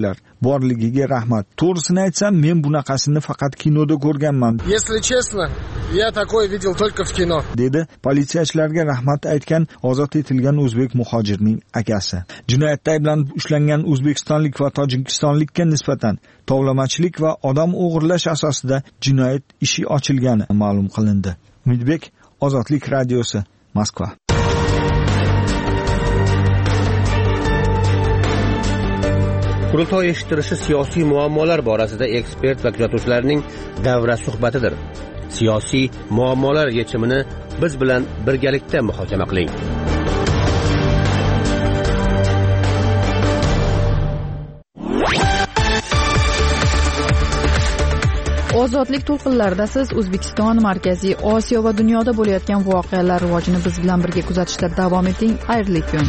borligiga rahmat. To'g'risini aytsam, men bunaqasini faqat kinoda ko'rganman. Если честно, я такое видел только в кино. dedi politsiyachilarga rahmat aytgan ozod etilgan o'zbek muhojirning akasi. Jinoyatda ayblanib ushlangan o'zbekistonlik va tojikistonlikka nisbatan tovlamachilik va odam o'g'irlash asosida jinoyat ishi ochilgani ma'lum qilindi. Umidbek, Ozodlik radiosi, Moskva. Qurultoy eshittirishi siyosiy muammolar borasida ekspert va kuzatuvchilarning davra suhbatidir. Siyosiy muammolar yechimini biz bilan birgalikda muhokama qiling. Ozodlik to'lqinlarida siz O'zbekiston, Markaziy Osiyo va dunyoda bo'layotgan voqealar rivojini biz bilan birga kuzatishda davom eting. Xayrli kun.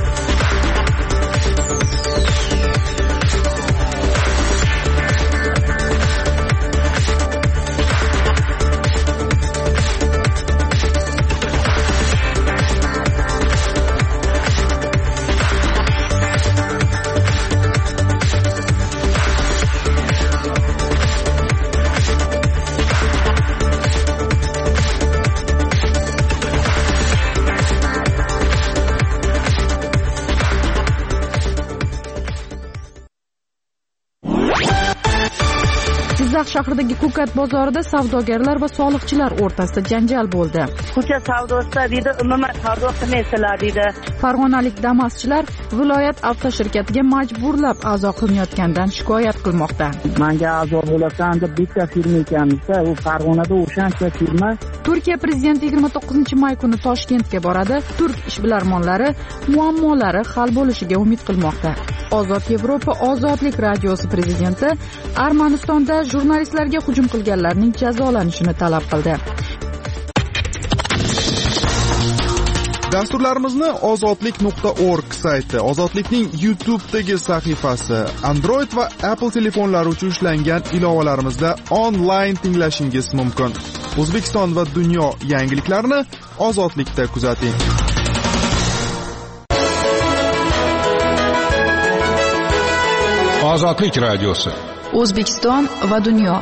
Jizzax shahridagi Ko'kat bozorida savdogarlar va soliqchilar o'rtasida janjal bo'ldi. Ko'cha savdosida deydi, umuman savdo qilmaysizlar deydi. Farg'onalik Damaschilar viloyat avtoshirkatiga majburlab a'zo qilinayotgandan shikoyat qilmoqda. Menga a'zo bo'lasan deb bitta firma ekanmiz-da, u Farg'onada o'shancha firma. Turkiya prezidenti 29-may kuni Toshkentga boradi. Turk ishbilarmonlari muammolari hal bo'lishiga umid qilmoqda. Ozod Yevropa Ozodlik radiosi prezidenti Armanistonda jurnalistlarga hujum qilganlarning jazolanishini talab qildi. Dasturlarimizni ozodlik.org sayti, Ozodlikning YouTube'dagi sahifasi, Android va Apple telefonlari uchun ishlangan ilovalarimizda onlayn tinglashingiz mumkin. O'zbekiston va dunyo yangiliklarini Ozodlikda kuzating. Ozodlik radiosi. O'zbekiston va dunyo.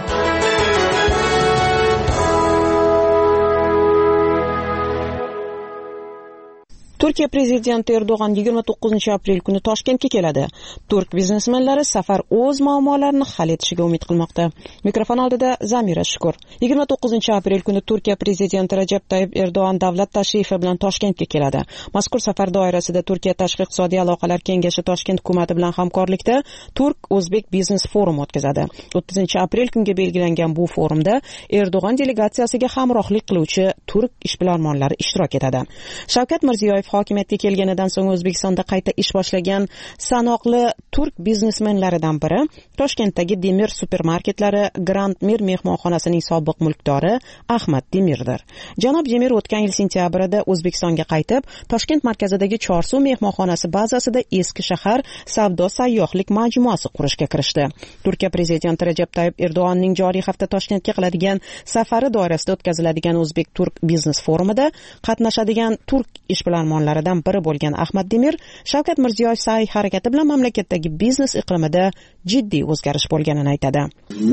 Turkiya prezidenti Erdo'g'an 29-aprel kuni Toshkentga keladi. Turk biznesmenlari safar o'z muammolarini hal etishiga umid qilmoqda. Mikrofon oldida Zamira Shukur. 29-aprel kuni Turkiya prezidenti Rajab Tayyip Erdo'g'an davlat tashrifi bilan Toshkentga keladi. Mazkur safar doirasida Turkiya tashqi iqtisodiy aloqalar kengashi Toshkent hukumati bilan hamkorlikda Turk-O'zbek biznes forumi o'tkazadi. 30-aprel kunga belgilangan bu forumda Erdo'g'an delegatsiyasiga hamrohlik qiluvchi turk ishbilarmonlari ishtirok etadi. Shavkat Mirziyoyev hokimiyatga kelganidan so'ng O'zbekistonda qayta ish boshlagan sanoqli turk biznesmenlaridan biri Toshkentdagi Demir supermarketlari Grand Mir mehmonxonasining sobiq mulkdori Ahmad Demirdir. Janob Demir o'tgan yil sentyabrida O'zbekistonga qaytib, Toshkent markazidagi Chorsuv mehmonxonasi bazasida eski shahar savdo sayyohlik majmuasi qurishga kirishdi. Turkiya prezidenti Rajab Tayyip Erdo'g'anning joriy hafta Toshkentga qiladigan safari doirasida o'tkaziladigan O'zbek-Turk biznes forumida qatnashadigan turk ishbilarmonlaridan biri bo'lgan Ahmad Demir Shavkat Mirziyoyev sa'y-harakati bilan mamlakatdagi biznes iqlimida jiddiy o'zgarish bo'lganini aytadi.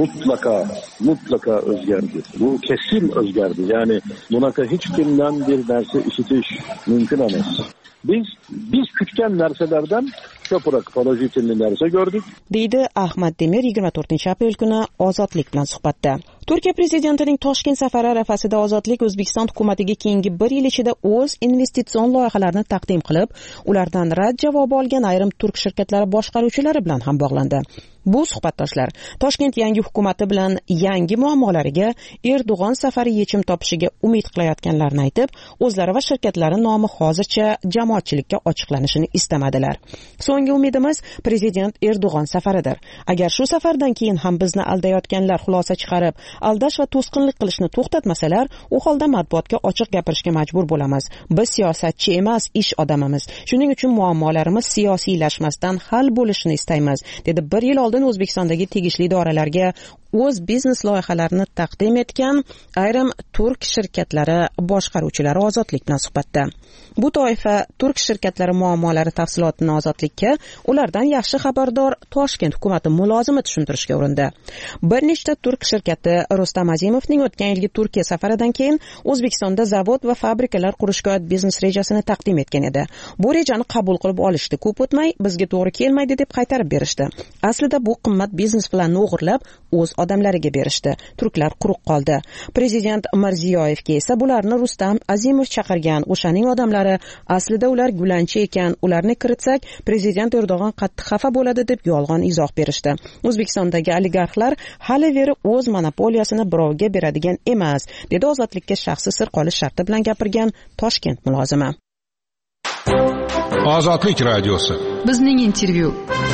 Mutlaka o'zgardi. Bu kesin o'zgardi. Ya'ni bunaqa hech kimdan bir narsa eshitish mumkin emas. Biz kutgan narsalardan ko'proq pozitiv narsa ko'rdik, deydi Ahmad Demir 24-aprel kuni Ozodlik bilan suhbatda. Turkiya prezidentining Toshkent safari arafasida Ozodlik O'zbekiston hukumatiga keyingi 1 yil ichida o'z investitsion loyihalarini taqdim qilib, ulardan rad javobi olgan ayrim turk shirkatlari boshqaruvchilari bilan ham bog'landi. Bu suhbatdoshlar Toshkent yangi hukumati bilan yangi muammolariga Erdo'g'an safari yechim topishiga umid qilayotganlarini aytib, o'zlari va shirkatlari nomi hozircha jamoatchilikka ochiqlanishini istamadilar. So'nggi umidimiz prezident Erdo'g'an safaridir. Agar shu safardan keyin ham bizni aldayotganlar xulosa chiqarib, aldash va to'sqinlik qilishni to'xtatmasalar, u holda matbuotga ochiq gapirishga majbur bo'lamiz. Biz siyosatchi emas, ish odamimiz. Shuning uchun muammolarimiz siyosiylashmasdan hal bo'lishini istaymiz, dedi 1 yil oldin oldin O'zbekistondagi tegishli idoralarga o'z biznes loyihalarini taqdim etgan ayrim turk shirkatlari boshqaruvchilari Ozodlik bilan suhbatda. Bu toifa turk shirkatlari muammolari tafsilotini Ozodlikka ulardan yaxshi xabardor Toshkent hukumati mulozimi tushuntirishga urindi. Bir nechta turk shirkati Rustam Azimovning o'tgan yilgi Turkiya safaridan keyin O'zbekistonda zavod va fabrikalar qurishga oid biznes rejasini taqdim etgan edi. Bu rejani qabul qilib olishdi. Ko'p o'tmay bizga to'g'ri kelmaydi deb qaytarib berishdi. Aslida bu qimmat biznes planni o'g'irlab o'z odamlariga berishdi. Turklar quruq qoldi. Prezident Mirziyoyevga esa bularni Rustam Azimov chaqirgan o'shaning odamlari aslida ular gulanchi ekan, ularni kiritsak prezident Erdo'g'on qattiq xafa bo'ladi deb yolg'on izoh berishdi. O'zbekistondagi oligarxlar hali veri o'z monopoliyasini birovga beradigan emas, dedi Ozodlikka shaxsiy sir qolish sharti bilan gapirgan Toshkent mulozimi. Ozodlik radiosi. Bizning intervyu.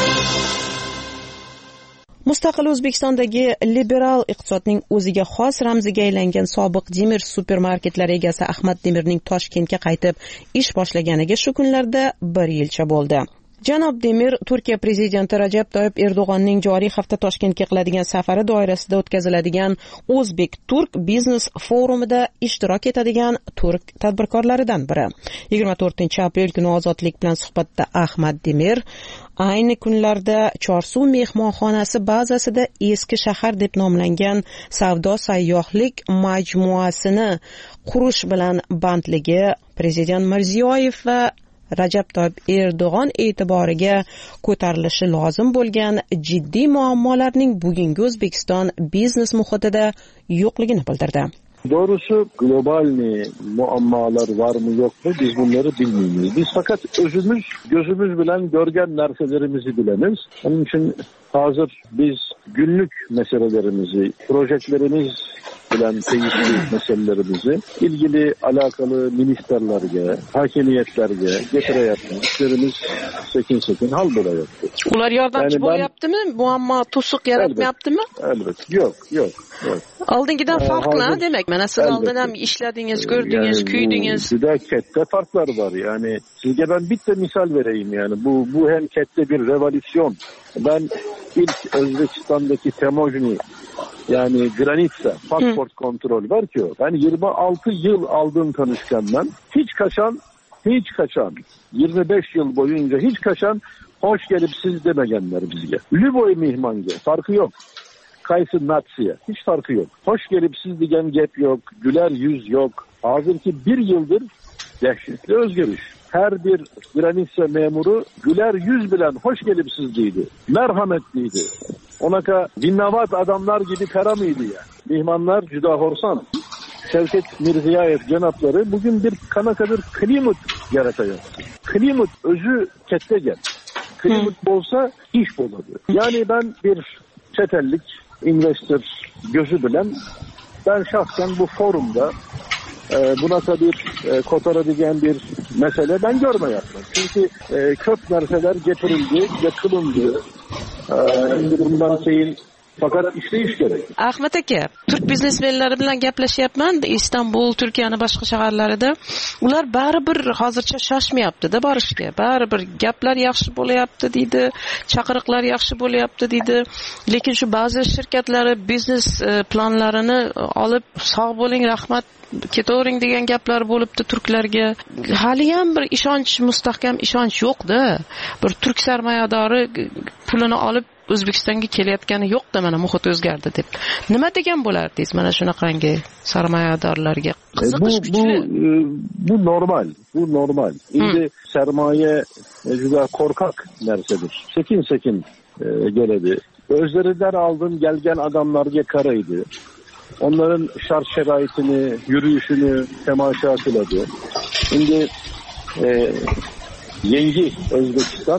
Mustaqil O'zbekistondagi liberal iqtisodning o'ziga xos ramziga aylangan sobiq Demir supermarketlari egasi Ahmad Demirning Toshkentga qaytib ish boshlaganiga shu kunlarda 1 yilcha bo'ldi. Janob Demir Turkiya prezidenti Rajab Toyyib Erdo'g'onning joriy hafta Toshkentga qiladigan safari doirasida o'tkaziladigan O'zbek-Turk biznes forumida ishtirok etadigan turk tadbirkorlaridan biri. 24-aprel kuni Ozodlik bilan suhbatda Ahmad Demir ayni kunlarda Chorsuv mehmonxonasi bazasida eski shahar deb nomlangan savdo sayyohlik majmuasini qurish bilan bandligi prezident Mirziyoyev va Rajab Toyyib Erdo'g'on e'tiboriga ko'tarilishi lozim bo'lgan jiddiy muammolarning bugungi O'zbekiston biznes muhitida yo'qligini bildirdi. Doğrusu global muammalar var mı yok mu biz bunları bilmiyoruz. Biz fakat özümüz gözümüz bilen görgen narselerimizi bileniz. Onun için hazır biz günlük meselelerimizi, projelerimiz bilen teyitli meselelerimizi ilgili alakalı ministerlerge, hakimiyetlerge getireyapmiz. İşlerimiz sekin hal bo'layapti. Ular yordamchi bo'lyaptimi? Muammo to'siq yaratmayaptimi? Elbette. Yok. Oldingidan farqli demek. Mana siz oldin ham ishladingiz, ko'rdingiz, kuydingiz. Juda katta farklar var. Yani sizge ben bitta misal vereyim yani. Bu hem katta bir revolüsyon. Ben ilk Özbekistan'daki Temojni yani Granitsa pasport kontrol var ki o. Ben 26 yıl aldım tanışkandan. Hiç kaçan 25 yıl boyunca hiç kaçan hoş gelip siz demegenler bizge. Lüboy mihmange farkı yok. Kaysı natsiye hiç farkı yok. Hoş gelip siz diyen gep yok. Güler yüz yok. Hazırki 1 yıldır dehşetli özgürüş. Her bir Granitsa memuru güler yüz bilen hoş gelip siz deydi. Merhametliydi. Onaka dinnavat adamlar gibi kara mıydı ya? Mihmanlar cüda horsan. Şevket Mirziyoyev cenapları bugün bir kanakadır klimat yaratacak. Klimat özü kettegel. Klimat bolsa iş boladı. Yani ben bir çetellik investor gözü bilen ben şahsen bu forumda buna tabi kotarabileceğim bir mesele ben görmeyaptım. Çünkü köp merseler getirildi, yakılındı. Bundan şeyin fakat işleyiş gerek. Ahmet aka, Türk biznesmenlari bilan gaplashyapman. İstanbul, Turkiyaning boshqa shaharlarida. Ular baribir hozircha shoshmayapti-da borishga. Baribir gaplar yaxshi bo'layapti deydi, chaqiriqlar yaxshi bo'layapti deydi. Lekin shu ba'zi shirkatlari biznes planlarini olib sog' bo'ling, rahmat ketavering degan gaplar bo'libdi turklarga. Hali ham bir ishonch, mustahkam ishonch yo'q-da. Bir turk sarmoyadori pulini olib O'zbekistonga kelayotgani yo'q-da, mana muhit o'zgardi deb. Nima degan bo'lardingiz mana shunaqangi sarmoyadorlarga? Qiziqish kuchli. Bu normal. Endi sermaye juda korkak narsadir. Sekin geledi. Özlerinden aldın gelgen adamlarga qaraydi. Onların şart şeraitini, yürüyüşünü temaşa kıladı. Şimdi yengi Özbekistan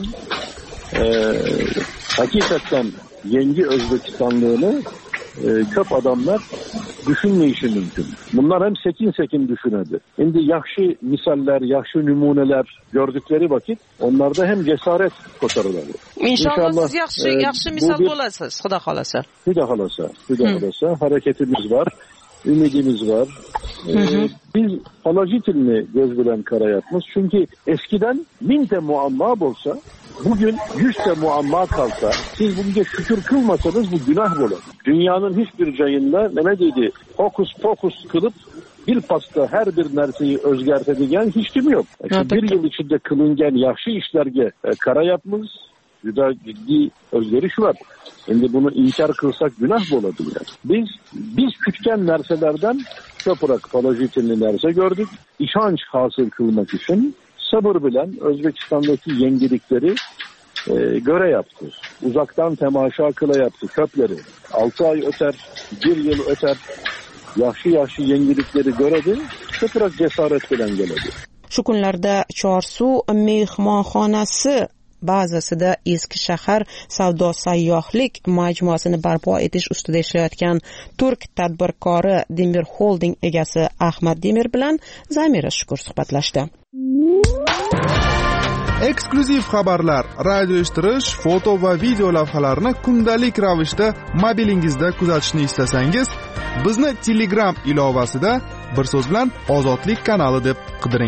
hakikaten yengi Özbekistanlığını köp adamlar düşünmeyişi mümkün. Bunlar hem sekin düşünedi. Şimdi yaxşı misaller, yaxşı numuneler gördükleri vakit onlarda hem cesaret kotarırlar. İnşallah siz yaxşı misal bolasınız, Xudo xolasa. Xudo xolasa hareketimiz var, ümidimiz var. Biz Palajitilni göz bilen karayatmız. Çünkü eskiden minte muamma olsa bugün 100 muamma kalsa, siz bugün şükür kılmasanız bu günah olur. Dünyanın hiçbir cayında ne dedi? Fokus pokus kılıp bir pasta her bir narseyi özgertedigen hiç kim yok. Bir yıl içinde kılıngan yaxşı işlerge kara yapmamız, juda ciddi özgeriş var. Şimdi bunu inkar kılsak günah mı olabilir? Biz küçken narselerden köpürak palajitenli narse gördük. İşanç hasıl kılmak için sabır bilen Özbekistan'daki yengelikleri göre yaptı. Uzaktan temaşa kıla yaptı köpleri. 6 ay öter, 1 yıl öter. Yaxşı yengilikleri göredi, köpürak cesaret bilen geledi. Shu kunlarda Chorsu mehmonxonasi bazasida eski shahar savdo sayyohlik majmuasini barpo etish ustida ishlayotgan turk tadbirkori Demir Holding egasi Ahmad Demir bilan Zamira Shukur suhbatlashdi. Eksklyuziv xabarlar, radio eshittirish, foto va video lavhalarni kundalik ravishda mobilingizda kuzatishni istasangiz, bizni Telegram ilovasida bir so'z bilan Ozodlik kanali deb qidiring.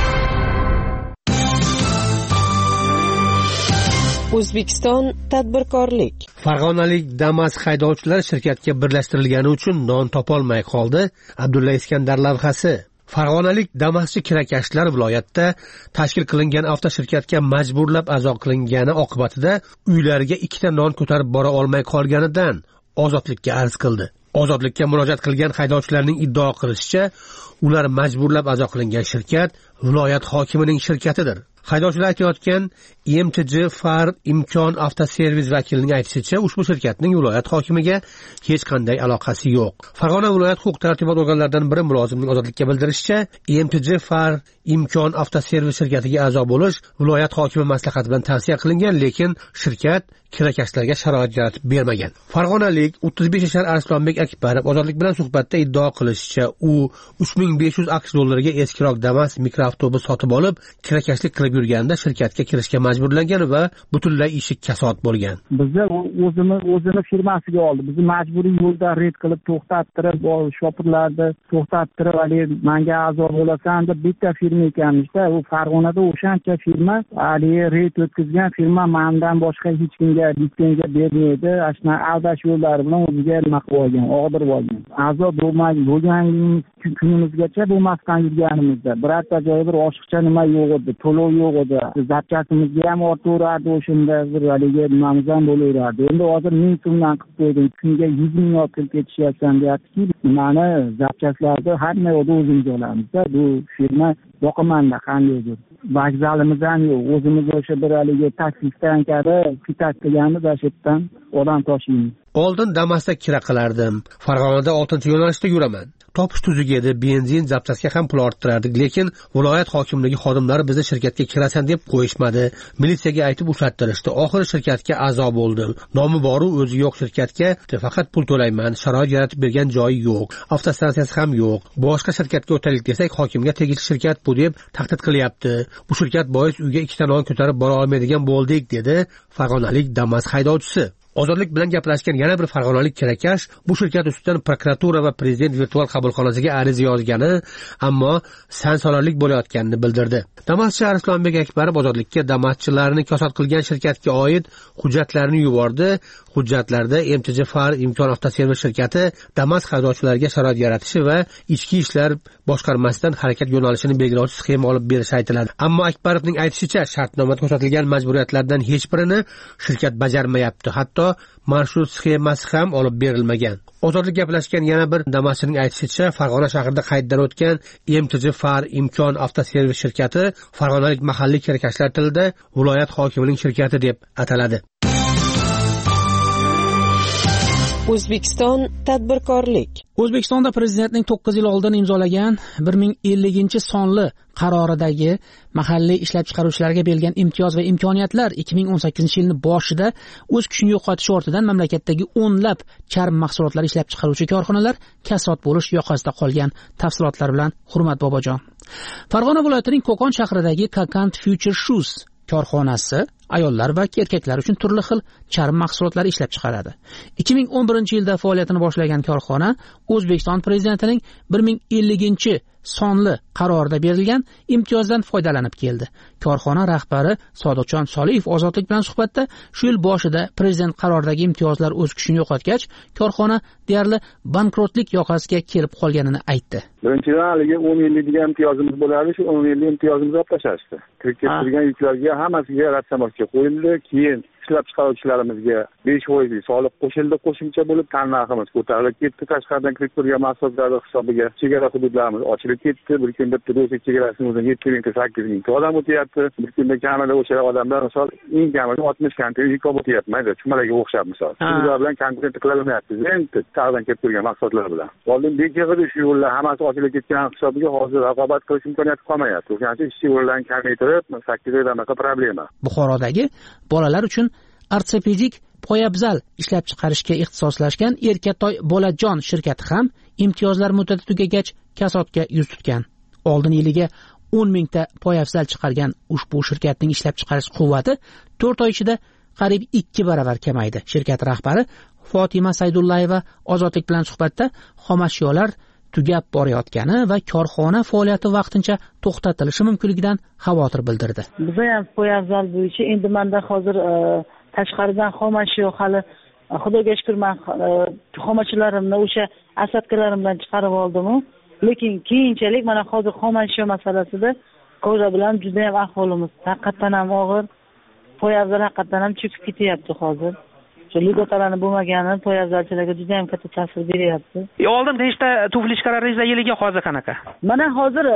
O'zbekiston tadbirkorlik. Farg'onalik Damas haydovchilar shirkatga birlashtirilgani uchun non topolmay qoldi. Abdulla Iskandar lavhasi. Farg'onalik Damaschi kirakashlar viloyatda tashkil qilingan avtoshirkatga majburlab a'zo qilingani oqibatida uylariga 2 ta non ko'tarib bora olmay qolganidan ozodlikka arz qildi. Ozodlikka murojaat qilgan haydovchilarning iddao qilishicha, ular majburlab a'zo qilingan shirkat viloyat hokimining shirkatidir. Haydovchilar aytayotgan MTJ Far Imkon avtoservis vakilining aytishicha, ushbu shirkatning viloyat hokimiga hech qanday aloqasi yo'q. Farg'ona viloyat huquq-tartibot organlaridan biri mulozimning ozodlikka bildirishicha, MTJ Far Imkon avtoservis shirkatiga a'zo bo'lish viloyat hokimi maslahati bilan tavsiya qilingan, lekin shirkat kirakashlarga sharoit yaratib bermagan. Farg'onalik 35 yashar Arslonbek Akbarov ozodlik bilan suhbatda iddao qilishicha, u 3500 AQSh dollariga eskiroq Damas mikroavtobus sotib olib, kirakashlik qilib yurganda shirkatga kirishga majburlangan va butunlay ishi kasod bo'lgan. Bizni o'zini firmasiga oldi. Bizni majburiy yo'lda red qilib to'xtattirib, shopirlarni to'xtattirib, "Ali, menga a'zo bo'lasan" deb bitta firma ekanmiz-da. U Farg'onada o'shancha firma, Ali red o'tkazgan firma mendan boshqa hech kimga litsenziya bermaydi. Ashna aldash yo'llari bilan o'ziga nima qilib olgan, og'dirib olgan. A'zo bo'lgan kunimizgacha bo'lmasdan yurganimizda birorta joyi bir oshiqcha nima yo'q edi, to'lov yo'q edi. Zapchasimizga ham ortaverardi, o'shanda bir haligi nimamiz ham bo'laverardi. Endi hozir 1000 so'mdan qilib qo'ydim. Kunga 100 ming olib ketishyapsan deyapti. Mani zapchaslarni hamma yoqda o'zimiz olamiz-da. Bu firma boqimanda qandaydir. Vokzalimiz ham yo'q. O'zimiz o'sha bir haligi taksi stansiyada pitat qilganmiz, ashitdan odam toshiymiz. Oldin Damasda kira qilardim. Farg'onada 6-yo'nalishda yuraman. Topish tuzuk edi, benzin, zapchasga ham pul orttirardik, lekin viloyat hokimligi xodimlari bizni shirkatga kirasan deb qo'yishmadi. Militsiyaga aytib ushlattirishdi. Oxiri shirkatga a'zo bo'ldim. Nomi boru o'zi yo'q shirkatga faqat pul to'layman. Sharoit yaratib bergan joyi yo'q. Avtostansiyasi ham yo'q. Boshqa shirkatga o'taylik desak, hokimga tegishli shirkat bu deb tahdid qilyapti. Bu shirkat bois uyga 2 ta non ko'tarib bora olmaydigan bo'ldik, dedi farg'onalik Damas haydovchisi. Ozodlik bilan gaplashgan yana bir farg'onalik kirakash bu shirkat ustidan prokuratura va prezident virtual qabulxonasiga ariza yozgani, ammo sansolarlik bo'layotganini bildirdi. Damaschi Arslonbek Akbarov ozodlikka Damaschilarni kasod qilgan shirkatga oid hujjatlarni yubordi. Hujjatlarda MTJ Far Imkon avtoservis shirkati Damas haydovchilariga sharoit yaratishi va ichki ishlar boshqarmasidan harakat yo'nalishini belgilovchi sxema olib berishi aytiladi. Ammo Akbarovning aytishicha, shartnomada ko'rsatilgan majburiyatlardan hech birini shirkat bajarmayapti. Hatto marshrut sxemasi ham olib berilmagan. Ozodlik gaplashgan yana bir Damaschining aytishicha, Farg'ona shahrida qayddan o'tgan MTJ Far Imkon avtoservis shirkati farg'onalik mahalliy kirakashlar tilida viloyat hokimining shirkati deb ataladi. O'zbekiston tadbirkorlik. O'zbekistonda prezidentning 9 yil oldin imzolagan 1050-sonli qaroridagi mahalliy ishlab chiqaruvchilarga berilgan imtiyoz va imkoniyatlar 2018-yilning boshida o'z kuchini yo'qotishi ortidan mamlakatdagi o'nlab charm mahsulotlar ishlab chiqaruvchi korxonalar kasod bo'lish yoqasida qolgan. Tafsilotlar bilan Hurmat Bobojon. Farg'ona viloyatining Qo'qon shahridagi Kokant Future Shoes korxonasi ayollar va erkaklar uchun turli xil charm mahsulotlari ishlab chiqaradi. 2011-yilda faoliyatini boshlagan korxona O'zbekiston prezidentining 1050 sonli qarorida berilgan imtiyozdan foydalanib keldi. Korxona rahbari Sodiqjon Soliyev Ozodlik bilan suhbatda shu yil boshida prezident qaroridagi imtiyozlar o'z kuchini yo'qotgach, korxona deyarli bankrotlik yoqasiga kelib qolganini aytdi. Birinchidan haligi 10 yillik degan imtiyozimiz bo'lardi, shu 10 yillik imtiyozimizni olib tashlashdi. Kirib kelgan yuklarga hammasiga ratsamoqqa qo'yildi, keyin ishlab chiqaruvchilarimizga 5% soliq qo'shildi, qo'shimcha bo'lib tannarximiz ko'tarilib ketdi. Tashqaridan kirib turgan mahsulotlar hisobiga chegara hududlarimiz ochilib ketdi. Bir kunda Rossiya chegarasining o'zida 7,8 ming odam o'tyapti. Bir kunda kamida o'sha odamlar misol eng kamida 60 konteyner yuk olib o'tyapti. Chumalarga o'xshab misol. Ular bilan konkurent qilaolmayapmiz. Endi tag'dan kelib turgan mahsulotlar bilan. Oldin bekig'ida shu yo'llar hammasi ochilib ketgan hisobiga hozir raqobat qilish imkoniyati qolmayapti. O'shaning uchun ishchi yo'llarni kamaytirib 8 oydan problema. Buxorodagi bolalar uchun ortopedik poyabzal ishlab chiqarishga ixtisoslashgan Erkatoy Bolajon shirkati ham imtiyozlar muddati tugagach kasodga yuz tutgan. Oldin yiliga 10 mingta poyabzal chiqargan ushbu shirkatning ishlab chiqarish quvvati 4 oy ichida qariyb 2 baravar kamaydi. Shirkat rahbari Fotima Saydullayeva Ozodlik bilan suhbatda xomashyolar tugab borayotgani va korxona faoliyati vaqtincha to'xtatilishi mumkinligidan xavotir bildirdi. Biz ham poyabzal bo'yicha endi menda hozir tashqaridan xomashyo hali xudoga shukr men xomashiyalarimni o'sha asabkalarim bilan chiqarib oldim. Lekin keyinchalik mana hozir xomashyo masalasida ko'ra bilan juda ham ahvolimiz haqiqatan ham og'ir. Poyabzal haqiqatan ham cho'kib ketyapti hozir. Ligotalarni bo'lmagani poyabzalchilarga juda ham katta ta'sir beryapti. Oldin nechta tufli chiqarardingiz yiliga, hozir qanaqa? Mana hozir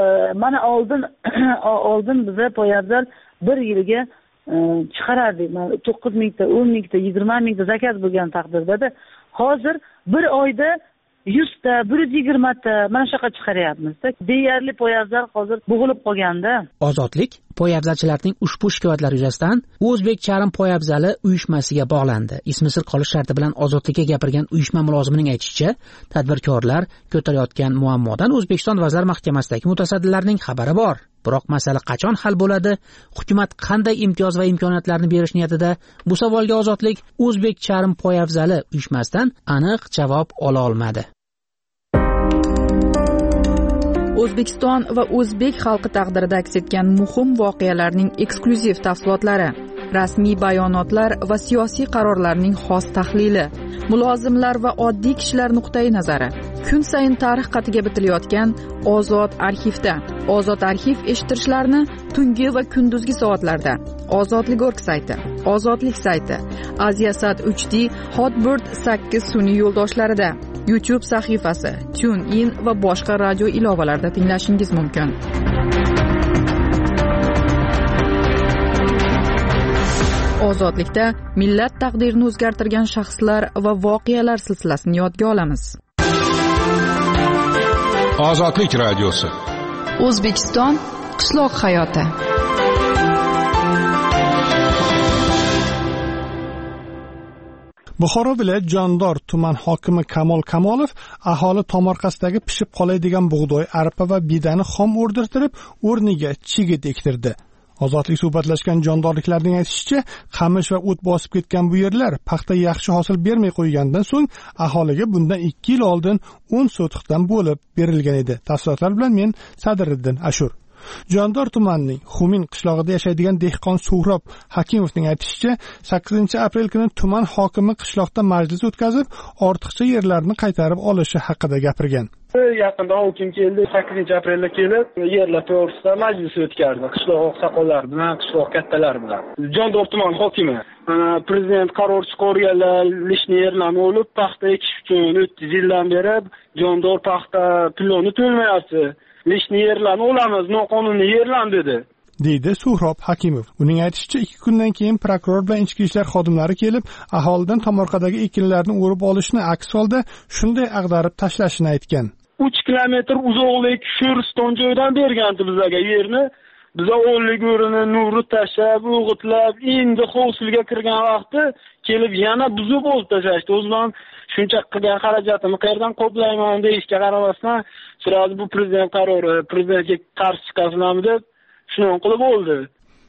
oldin biza poyabzal bir yilga chiqarardik. 9 mingta, 10 mingta, 20 mingta zakaz bo'lgan taqdirda hozir bir oyda 100 ta, 120 ta mana shunaqa chiqaryapmiz-da. Deyarli poyabzal hozir bo'g'ilib qolganda. Ozodlik poyabzalchilarning ushbu shikoyatlari yuzasidan O'zbek charm poyabzali uyushmasiga bog'landi. Ismi sir qolish sharti bilan Ozodlikka gapirgan uyushma mulozimining aytishicha, tadbirkorlar ko'tarayotgan muammodan O'zbekiston Vazirlar Mahkamasidagi mutasaddilarning xabari bor. Biroq masala qachon hal bo'ladi? Hukumat qanday imtiyoz va imkoniyatlarni berish niyatida? Bu savolga Ozodlik O'zbek charm poyabzali uyushmasidan aniq javob ola olmadi. O'zbekiston va o'zbek xalqi taqdirida aks etgan muhim voqealarning eksklyuziv tafsilotlari, rasmiy bayonotlar va siyosiy qarorlarning xos tahlili, mulozimlar va oddiy kishilar nuqtai nazari. Kun sayin tarix qatiga bitilayotgan Ozod arxivda. Ozod arxiv eshittirishlarni tungi va kunduzgi soatlarda Ozodlik.org sayti, Ozodlik sayti, Aziasat 3D, Hotbird 8 sun'iy yo'ldoshlarida, YouTube sahifasi, TuneIn va boshqa radio ilovalarida tinglashingiz mumkin. Ozodlikda millat taqdirini o'zgartirgan shaxslar va voqealar silsilasini yodga olamiz. Ozodlik radiosi. O'zbekiston qishloq hayoti. Buxoro viloyat Jondor tuman hokimi Kamol Kamolov aholi tomorqasidagi pishib qoladigan bug'doy, arpa va bidani xom o'rdirtirib, o'rniga chigit ektirdi. Ozodlik suhbatlashgan jondorliklarning aytishicha, qamish va o't bosib ketgan bu yerlar paxta yaxshi hosil bermay qo'ygandan so'ng aholiga bundan 2 yil oldin 10 sotixdan bo'lib berilgan edi. Tafsilotlar bilan men Sadriddin Ashur. Jondor tumanining Xumin qishlog'ida yashaydigan dehqon Suhrob Hakimovning aytishicha, 8-aprel kuni tuman hokimi qishloqda majlis o'tkazib, ortiqcha yerlarni qaytarib olishi haqida gapirgan. Yaqinda hokim keldi, 8-aprelda kelib, yerlar to'g'risida majlis o'tkazdi. Qishloq oqsoqollar bilan, qishloq kattalar bilan. Jondor tuman hokimi prezident qaror chiqarganlar, lishni yerlarni olib, paxta ekish uchun 3 yildan beri Jondor paxta pulini to'lmayapti. Lishni yerlarni olamiz, noqonuniy yerlarni dedi. deydi Suhrob Hakimov. Uning aytishicha, 2 kundan keyin prokuror bilan ichki ishlar xodimlari kelib, aholidan tomorqadagi ekinlarni o'rib olishni, aks holda shunday ag'darib tashlashini aytgan. 3 kilometr uzoqlik Sho'riston joydan berganti bizlarga yerni. Biz o'nlik o'rini nurni tashlab, o'g'itlab, endi hovsilga kirgan vaqti kelib yana buzib olib tashlashdi. O'zim shuncha qilgan xarajatini qayerdan qoplayman deyishga qaramasdan, sirasi bu prezident qarori, prezidentga qarshi chiqasinami deb shuni qilib oldi.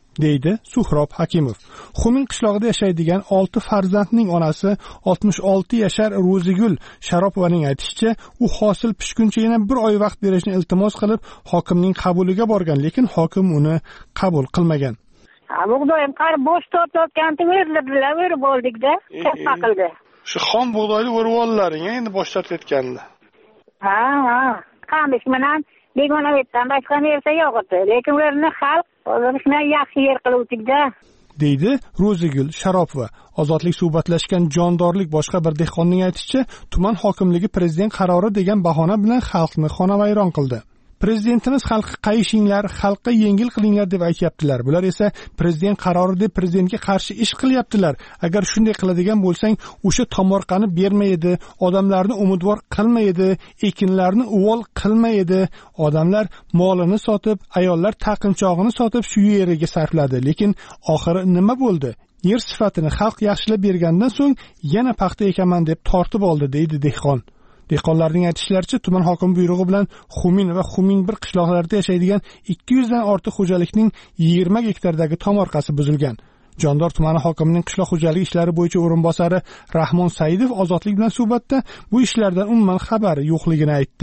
deydi Suhrob Hakimov. Xumin qishlog'ida yashaydigan 6 farzandning onasi 66 yashar Ro'zigul Sharopovaning aytishicha, u hosil pishguncha yana 1 oy vaqt berishni iltimos qilib, hokimning qabuliga borgan, lekin hokim uni qabul qilmagan. Bug'doyim qarib bo'sh tortayotganda verib oldik-da, katta qildi. Shu xom bug'doyni o'rib ollaring, endi bosh tortayotganda. Ha, qamish bilan begona vetdan boshqa narsa yo'q edi, lekin ularni xalq o'zini yaxshi yer qiluvdik-da. deydi Ro'zigul Sharopova. Ozodlik suhbatlashgan Jondorlik boshqa bir dehqonning aytishicha, tuman hokimligi prezident qarori degan bahona bilan xalqni xonavayron qildi. Prezidentimiz xalqqa qayishinglar, xalqqa yengil qilinglar deb aytayaptilar. Bular esa prezident qarori deb prezidentga qarshi ish qilyaptilar. Agar shunday qiladigan bo'lsang, o'sha tomorqani bermaydi, odamlarni umidvor qilmaydi, ekinlarni uvol qilmaydi. Odamlar molini sotib, ayollar taqinchog'ini sotib shu yeriga sarfladi. Lekin oxiri nima bo'ldi? Yer sifatini xalq yaxshilab bergandan so'ng yana paxta ekaman deb tortib oldi, deydi dehqon. Dehqonlarning aytishlaricha, tuman hokimi buyrug'i bilan Xumin va Xumin bir qishloqlarida yashaydigan 200 dan ortiq xo'jalikning 20 gektardagi tomorqasi buzilgan. Jondor tumani hokimining qishloq xo'jaligi ishlari bo'yicha o'rinbosari Rahmon Saidov Ozodlik bilan suhbatda bu ishlardan umuman xabari yo'qligini aytdi.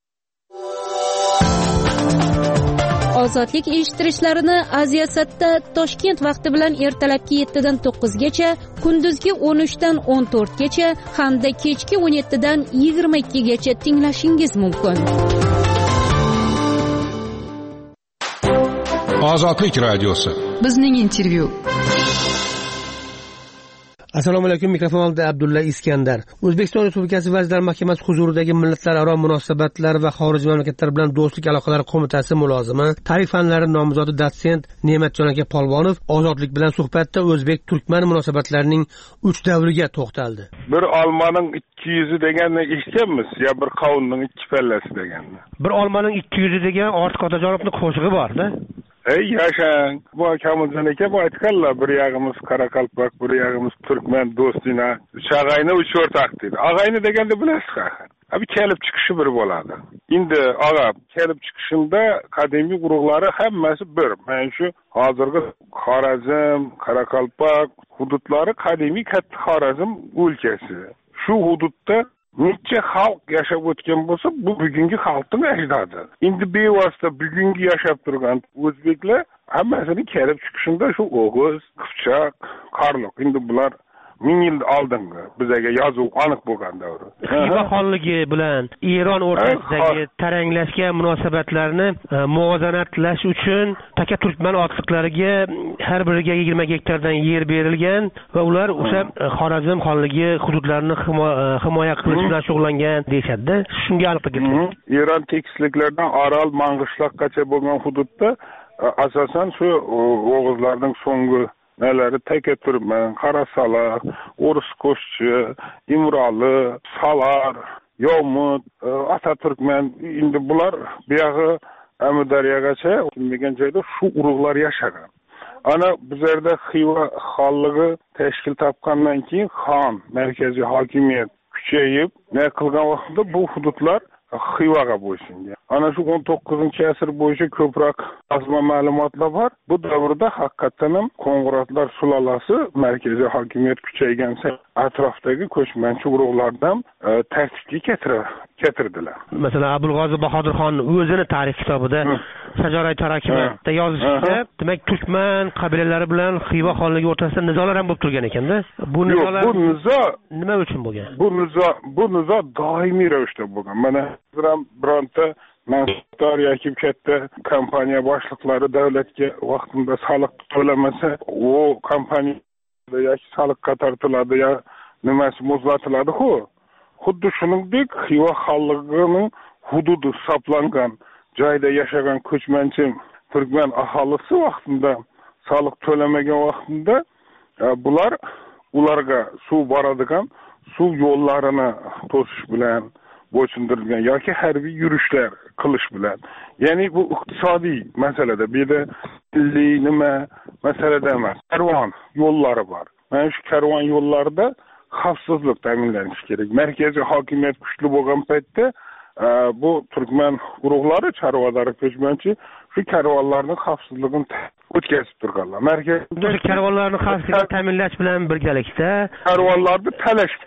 Ozodlik eshittirishlarini Aziyasatda Toshkent vaqti bilan ertalabki 7 dan 9 gacha, kunduzgi 13 dan 14 gacha hamda kechki 17 dan 22 gacha tinglashingiz mumkin. Ozodlik radiosi. Bizning intervyu. Assalomu alaykum, mikrofon oldida Abdulla Iskandar. O'zbekiston Respublikasi Vazirlar Mahkamasi huzuridagi millatlararo munosabatlar va xorij mamlakatlar bilan do'stlik aloqalari qo'mitasi mulozimi, tarix fanlari nomzodi dotsent Ne'matjon aka Polvonov ozodlik bilan suhbatda o'zbek-turkman munosabatlarining 3 davriga to'xtaldi. Bir olmaning 200 deganni eshitganmiz, yo bir qovunning 2 pallasi deganni. Bir olmaning 200 degan Ortiq Otajonovning qo'shig'i bor-da. Ey yaşang, bu Kamiljon aka bu aytganlar, bir yog'imiz Qoraqalpoq, bir yog'imiz turkman do'stina, shag'ayni uch o'rtaq dedi. Ag'ayni deganda bilasiz-ku. Abi kelib chiqishi bir bo'ladi. Endi og'a kelib chiqishida qadimiy urug'lari hammasi bir. Mana shu hozirgi Xorazm, Qoraqalpoq hududlari qadimiy katta Xorazm o'lkasi. Shu hududda necha xalq yashab o'tgan bo'lsa, bu bugungi xalqning ajdodi. Endi bevosita bugungi yashab turgan o'zbeklar hammasini kelib chiqishida shu O'g'iz, Qipchoq, Qarloq. Endi bular 1000 yil oldingi bizga yozuv aniq bo'lgan davr. Xiva xonligi bilan Eron o'rtasidagi taranglashgan munosabatlarni muvozanatlash uchun taka turkman otliqlariga har biriga 20 gektardan yer berilgan va ular o'sha Xorazm xonligi hududlarini himoya qilish bilan shug'ullangan deyshadi. Shunga aniqlik kiritdi. Eron tekisliklardan Orol, Mang'ishloqgacha bo'lgan hududda asosan shu o'g'izlarning so'nggi neleri teke turkmen, Qarasala, O'rus Qo'shchi, Imroli, Salar, Yomut, Atatürkmen, endi bular buyog'i Amudaryagacha bilmagan joyda shu urug'lar yashagan. Ana bizlarda Xiva xonligi tashkil topgandan keyin xon markaziy hokimiyat kuchayib, ne qilgan vaqtda bu hududlar Xivaga bo'ysungan. Ana shu 19-asr bo'yicha ko'proq yozma ma'lumotlar bor. Bu davrda haqiqatan ham Qo'ng'irotlar sulolasi markaziy hokimiyat kuchaygan atrofdagi ko'chmanchi urug'lardan tartibga keltirdilar. Masalan, Abulg'ozi Bahodirxon o'zini tarix kitobida Sajoray Tarakimatda yozishda, demak Turkman qabilalari bilan Xiva xonligi o'rtasida nizolar ham bo'lib turgan ekan-da. Bu nizolar nima uchun bo'lgan? Bu nizo doimiy ravishda bo'lgan. Mana bironta mansabdor yoki katta kompaniya boshliqlari davlatga vaqtida soliq to'lamasa, u kompaniya yoki soliqqa tortiladi yo nimasi muzlatiladi-ku. Xuddi shuningdek Xiva xonligining hududi hisoblangan joyda yashagan ko'chmanchi turkman aholisi vaqtida soliq to'lamagan vaqtida bular ularga suv boradigan suv yo'llarini to'sish bilan bo'ysundirilgan yoki harbiy yurishlar qilish bilan. Ya'ni bu iqtisodiy masalada, bu yerda milliy nima masalada emas. Karvon yo'llari bor. Mana shu karvon yo'llarida xavfsizlik ta'minlanishi kerak. Markaziy hokimiyat kuchli bo'lgan paytda bu Türkmen urug'lari, chorvalari, ko'chmanchi shu karvonlarning xavfsizligini o'tkazib turganlar. Markazda karvonlarni xavfsizligini ta'minlash bilan birgalikda karvonlarni talashgan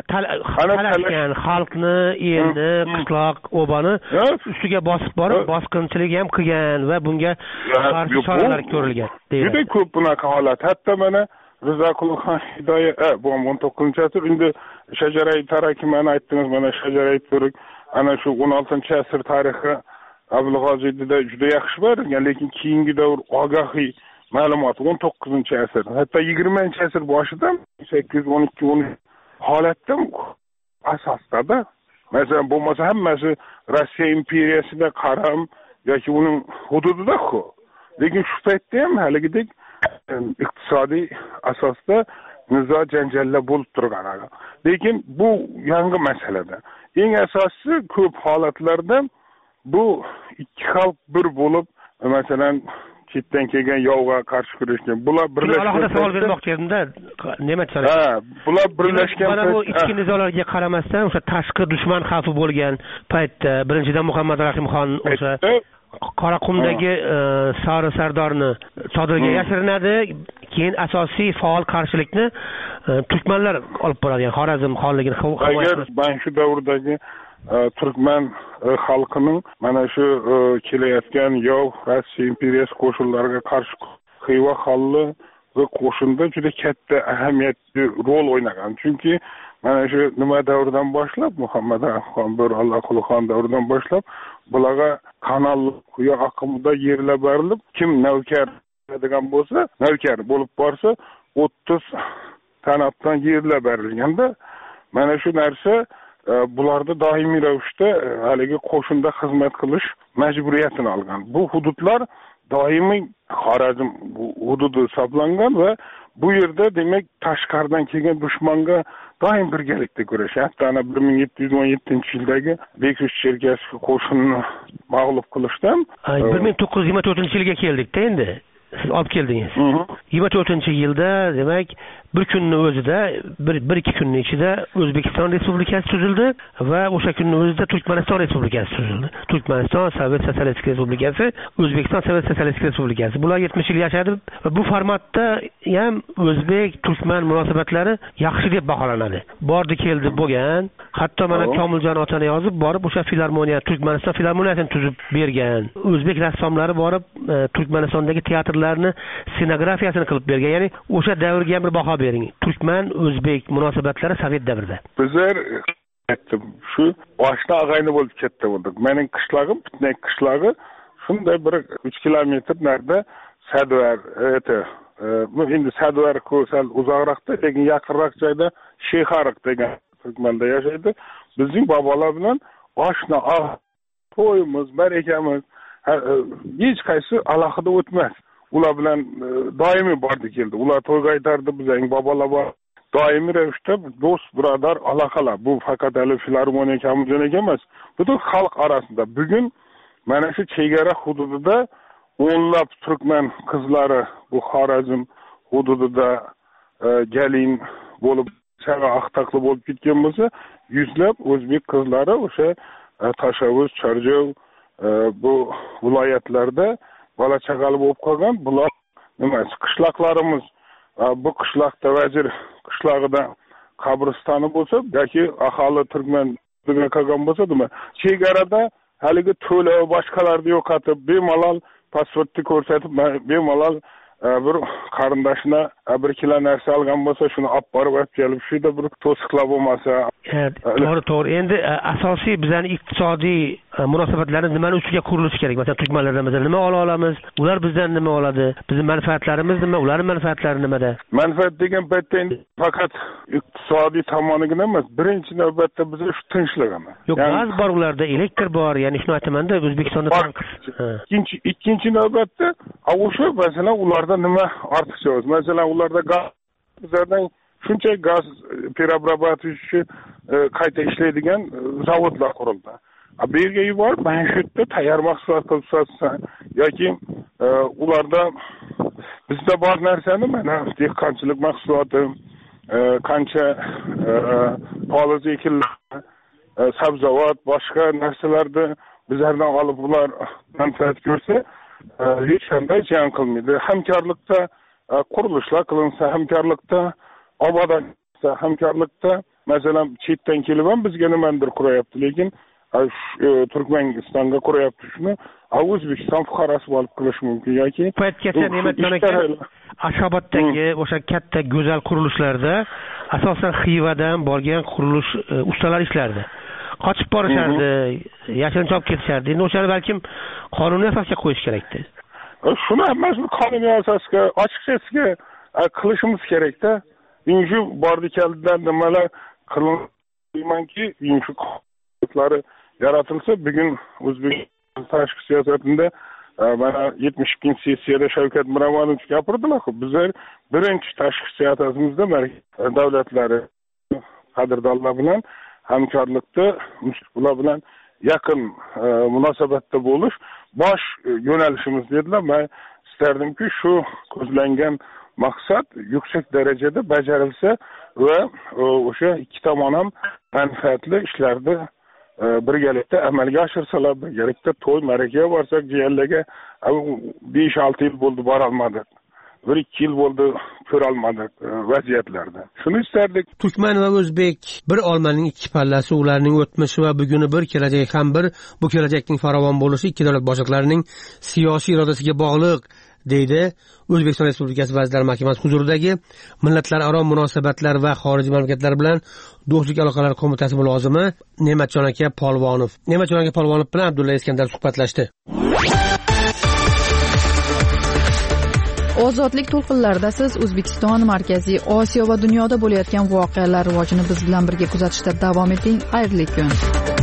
xalqni, elni, qishloq, obani ustiga bosib borib, bosqinchilik ham qilgan va bunga qarshi choralar ko'rilgan. Juda ko'p bunaqa holat. Hatto mana Rizaqulxon Hidoya bu 19-asr endi Shajarai tarakimani aytdingiz, mana Shajarai Turk ana shu 16-asr tarixi Abulg'oziyda juda yaxshi berilgan, lekin keyingi davr ogohiy ma'lumot 19-asr, hatto 20-asr boshida 8-12 holatda asosda, masalan, bo'lmasa hammasi Rossiya imperiyasida qaram yoki uning hududida-ku. Lekin shu paytda ham haligidek iqtisodiy asosda nizo janjallar bo'lib turgan. Lekin bu yangi masalada. Eng asosiysi ko'p holatlarda bu ikki xalq bir bo'lib, masalan, chetdan kelgan yovga qarshi kurashgan. Bular birlashgan. Alohida savol bermoqchi edimda, nima tushunasiz? Bular birlashgan. Mana bu ichki nizolarga qaramasdan, o'sha tashqi dushman xavfi bo'lgan paytda, birinchidan Muhammad Rahimxon o'sha Qoraqumdagi Sari Sardorni chodirga yashirinadi, keyin asosiy faol qarshilikni turkmanlar olib boradi, ya'ni Xorazm xonligini himoya qilish. Agar men shu davrdagi Turkman xalqining mana shu kelayotgan yov Rossiya imperiyasi qo'shinlariga qarshi Xiva xalqi va qo'shinda juda katta ahamiyatli rol o'ynagan. Chunki mana shu nima davrdan boshlab, Muhammad Rahimxon, Allohxon davridan boshlab bularga kanal quyi oqimida yerlar berilib, kim navkar degan bo'lsa, navkar bo'lib borsa 30 tanobdan yerlar berilganda, mana shu narsa bularda doimiy ravishda haligi qo'shinda xizmat qilish majburiyatini olgan. Bu hududlar doimiy Xorazm hududi hisoblangan va bu yerda demak tashqaridan kelgan dushmanga doim birgalikda kurashish. Hatto 1717-yildagi Beksuch Cherkasov qo'shinni mag'lub qilishdan 1924-yilga keldik-da endi. Siz olib keldingiz. 24-yilda demak bir kunning o'zida, bir ikki kunning ichida O'zbekiston Respublikasi tuzildi va o'sha kunning o'zida Turkmaniston Respublikasi tuzildi. Turkmaniston Sovet Sotsialistik Respublikasi, O'zbekiston Sovet Sotsialistik Respublikasi. Bular 70 yil yashadi va bu formatda ham O'zbek-Turkman munosabatlari yaxshi deb baholanadi. Bordi keldi bo'lgan. Hatto mana Komiljon otani yozib borib o'sha filarmoniya, Turkmaniston filarmoniyasini tuzib bergan. O'zbek rassomlari borib Turkmanistondagi teatrlarni ssenografiyasini qilib bergan. Ya'ni o'sha davrga bir baho bering. Turkman o'zbek munosabatlari Sovet davrida. Bizlar shu boshda og'ayni bo'lib ketdi bo'ldik. Mening qishlog'im, Pitnak qishlog'i shunday bir 3 kilometr narida Sadvar, endi Sadvar sal uzoqroqda, lekin yaqinroq joyda Sheyxariq degan Turkmanda yashaydi. Bizning bobolar bilan oshna to'yimiz, barakamiz hech qaysi alohida o'tmas. Ular bilan doimiy bordi keldi. Ular to'yga aytardi, bizning bobolar bor. Doimiy ravishda do'st, birodar aloqalar. Bu faqat hali filarmoniya Komiljonak emas, butun xalq orasida. Bugun mana shu chegara hududida o'nlab turkman qizlari bu Xorazm hududida galin bo'lib, chaqa aqtaqli bo'lib ketgan bo'lsa, yuzlab o'zbek qizlari o'sha Tashavvuz, Chorjov bu viloyatlarda bola chaqali bo'lib qolgan. Bular nima, qishloqlarimiz, bu qishloqda Vazir qishlog'ida qabristoni bo'lsa yoki aholi turkman degan qolgan bo'lsa, nima, chegarada haligi to'la boshqalarni yo'qotib, bemalol pasportni ko'rsatib, bemalol bir qarindashini bir kilo narsa olgan bo'lsa, shuni olib borib kelib, shunda bir to'siqlar bo'lmasa. To'g'ri. Endi asosiy bizning iqtisodiy munosabatlarimiz nimani ustiga qurilishi kerak? Masalan, turkmanlardan nima ola olamiz? Ular bizdan nima oladi? Bizning manfaatlarimiz nima? Ularning manfaatlari nimada? Manfaat degan paytda faqat iqtisodiy tomonigina emas, birinchi navbatda bizga shu tinchligimi. Yo'q, gaz bor, ularda elektr bor, ya'ni shuni aytaman-da, O'zbekistonda ikkinchi navbatda o'sha masalan ularda nima ortiqcha o'z. Masalan, ularda gaz, bizlardan shuncha gaz перерабатывать uchun qayta ishlaydigan zavodlar qurildi. Bu yerga yuborib, mana shu yerda tayyor mahsulot qilib sotsan yoki ularda bizda bor narsani, mana dehqonchilik mahsuloti, qancha poliz ekinlar, sabzavot, boshqa narsalarni bizlardan olib ular manfaat ko'rsa, hech qanday ziyon qilmaydi. Hamkorlikda qurilishlar qilinsa, hamkorlikda obodonlikda, hamkorlikda masalan chetdan kelib ham bizga nimadir qurayapti, lekin Turkmanistonga qurayapti shuni, O'zbekiston fuqarosi olib qilish mumkin yoki paytgacha Ne'matjon aka Ashxoboddagi o'sha katta go'zal qurilishlarda asosan Xivadan borgan qurilish ustalari ishlardi. Qochib borishardi, yashirincha olib ketishardi. Endi o'shani balkim qonuniy asosga qo'yish kerakdi. Shuni hammasini qonuniy asosga, ochiqchasiga qilishimiz kerakda. Shu bordi keldilar nimalar qilinmanki, shu qo'llar yaratilsa, bugun O'zbekiston tashqi siyosatida mana 70 sessiyada Shavkat Miromonovich gapirdilar. Bizlar birinchi tashqi siyosatimizda davlatlari qadrdonlar bilan hamkorlikda, ular bilan yaqin munosabatda bo'lish bosh yo'nalishimiz dedilar. Men istardimki, shu ko'zlangan maqsad yuksak darajada bajarilsa va o'sha ikki tomon ham manfaatli ishlarni birgalikda amalga oshirsalar, birgalikda to'y ma'rakaga borsak, jiyanlarga 5-6 yil bo'ldi bora olmadik. 1-2 yil bo'ldi ko'ra olmadik vaziyatlarda. Shuni istardik. Turkman va o'zbek bir olmaning ikki pallasi, ularning o'tmishi va buguni bir, kelajagi ham bir. Bu kelajakning farovon bo'lishi ikki davlat boshliqlarining siyosiy irodasiga bog'liq, deydi O'zbekiston Respublikasi Vazirlar Mahkamasi huzuridagi Millatlararo munosabatlar va xorijiy mamlakatlar bilan do'stlik aloqalari qo'mitasi mulozimi Ne'matjon aka Polvonov. Ne'matjon aka Polvonov bilan Abdulla Iskandar suhbatlashdi. Ozodlik to'lqinlarida siz O'zbekiston, Markaziy Osiyo va dunyoda bo'layotgan voqealar rivojini biz bilan birga kuzatishda davom eting. Xayrli kun.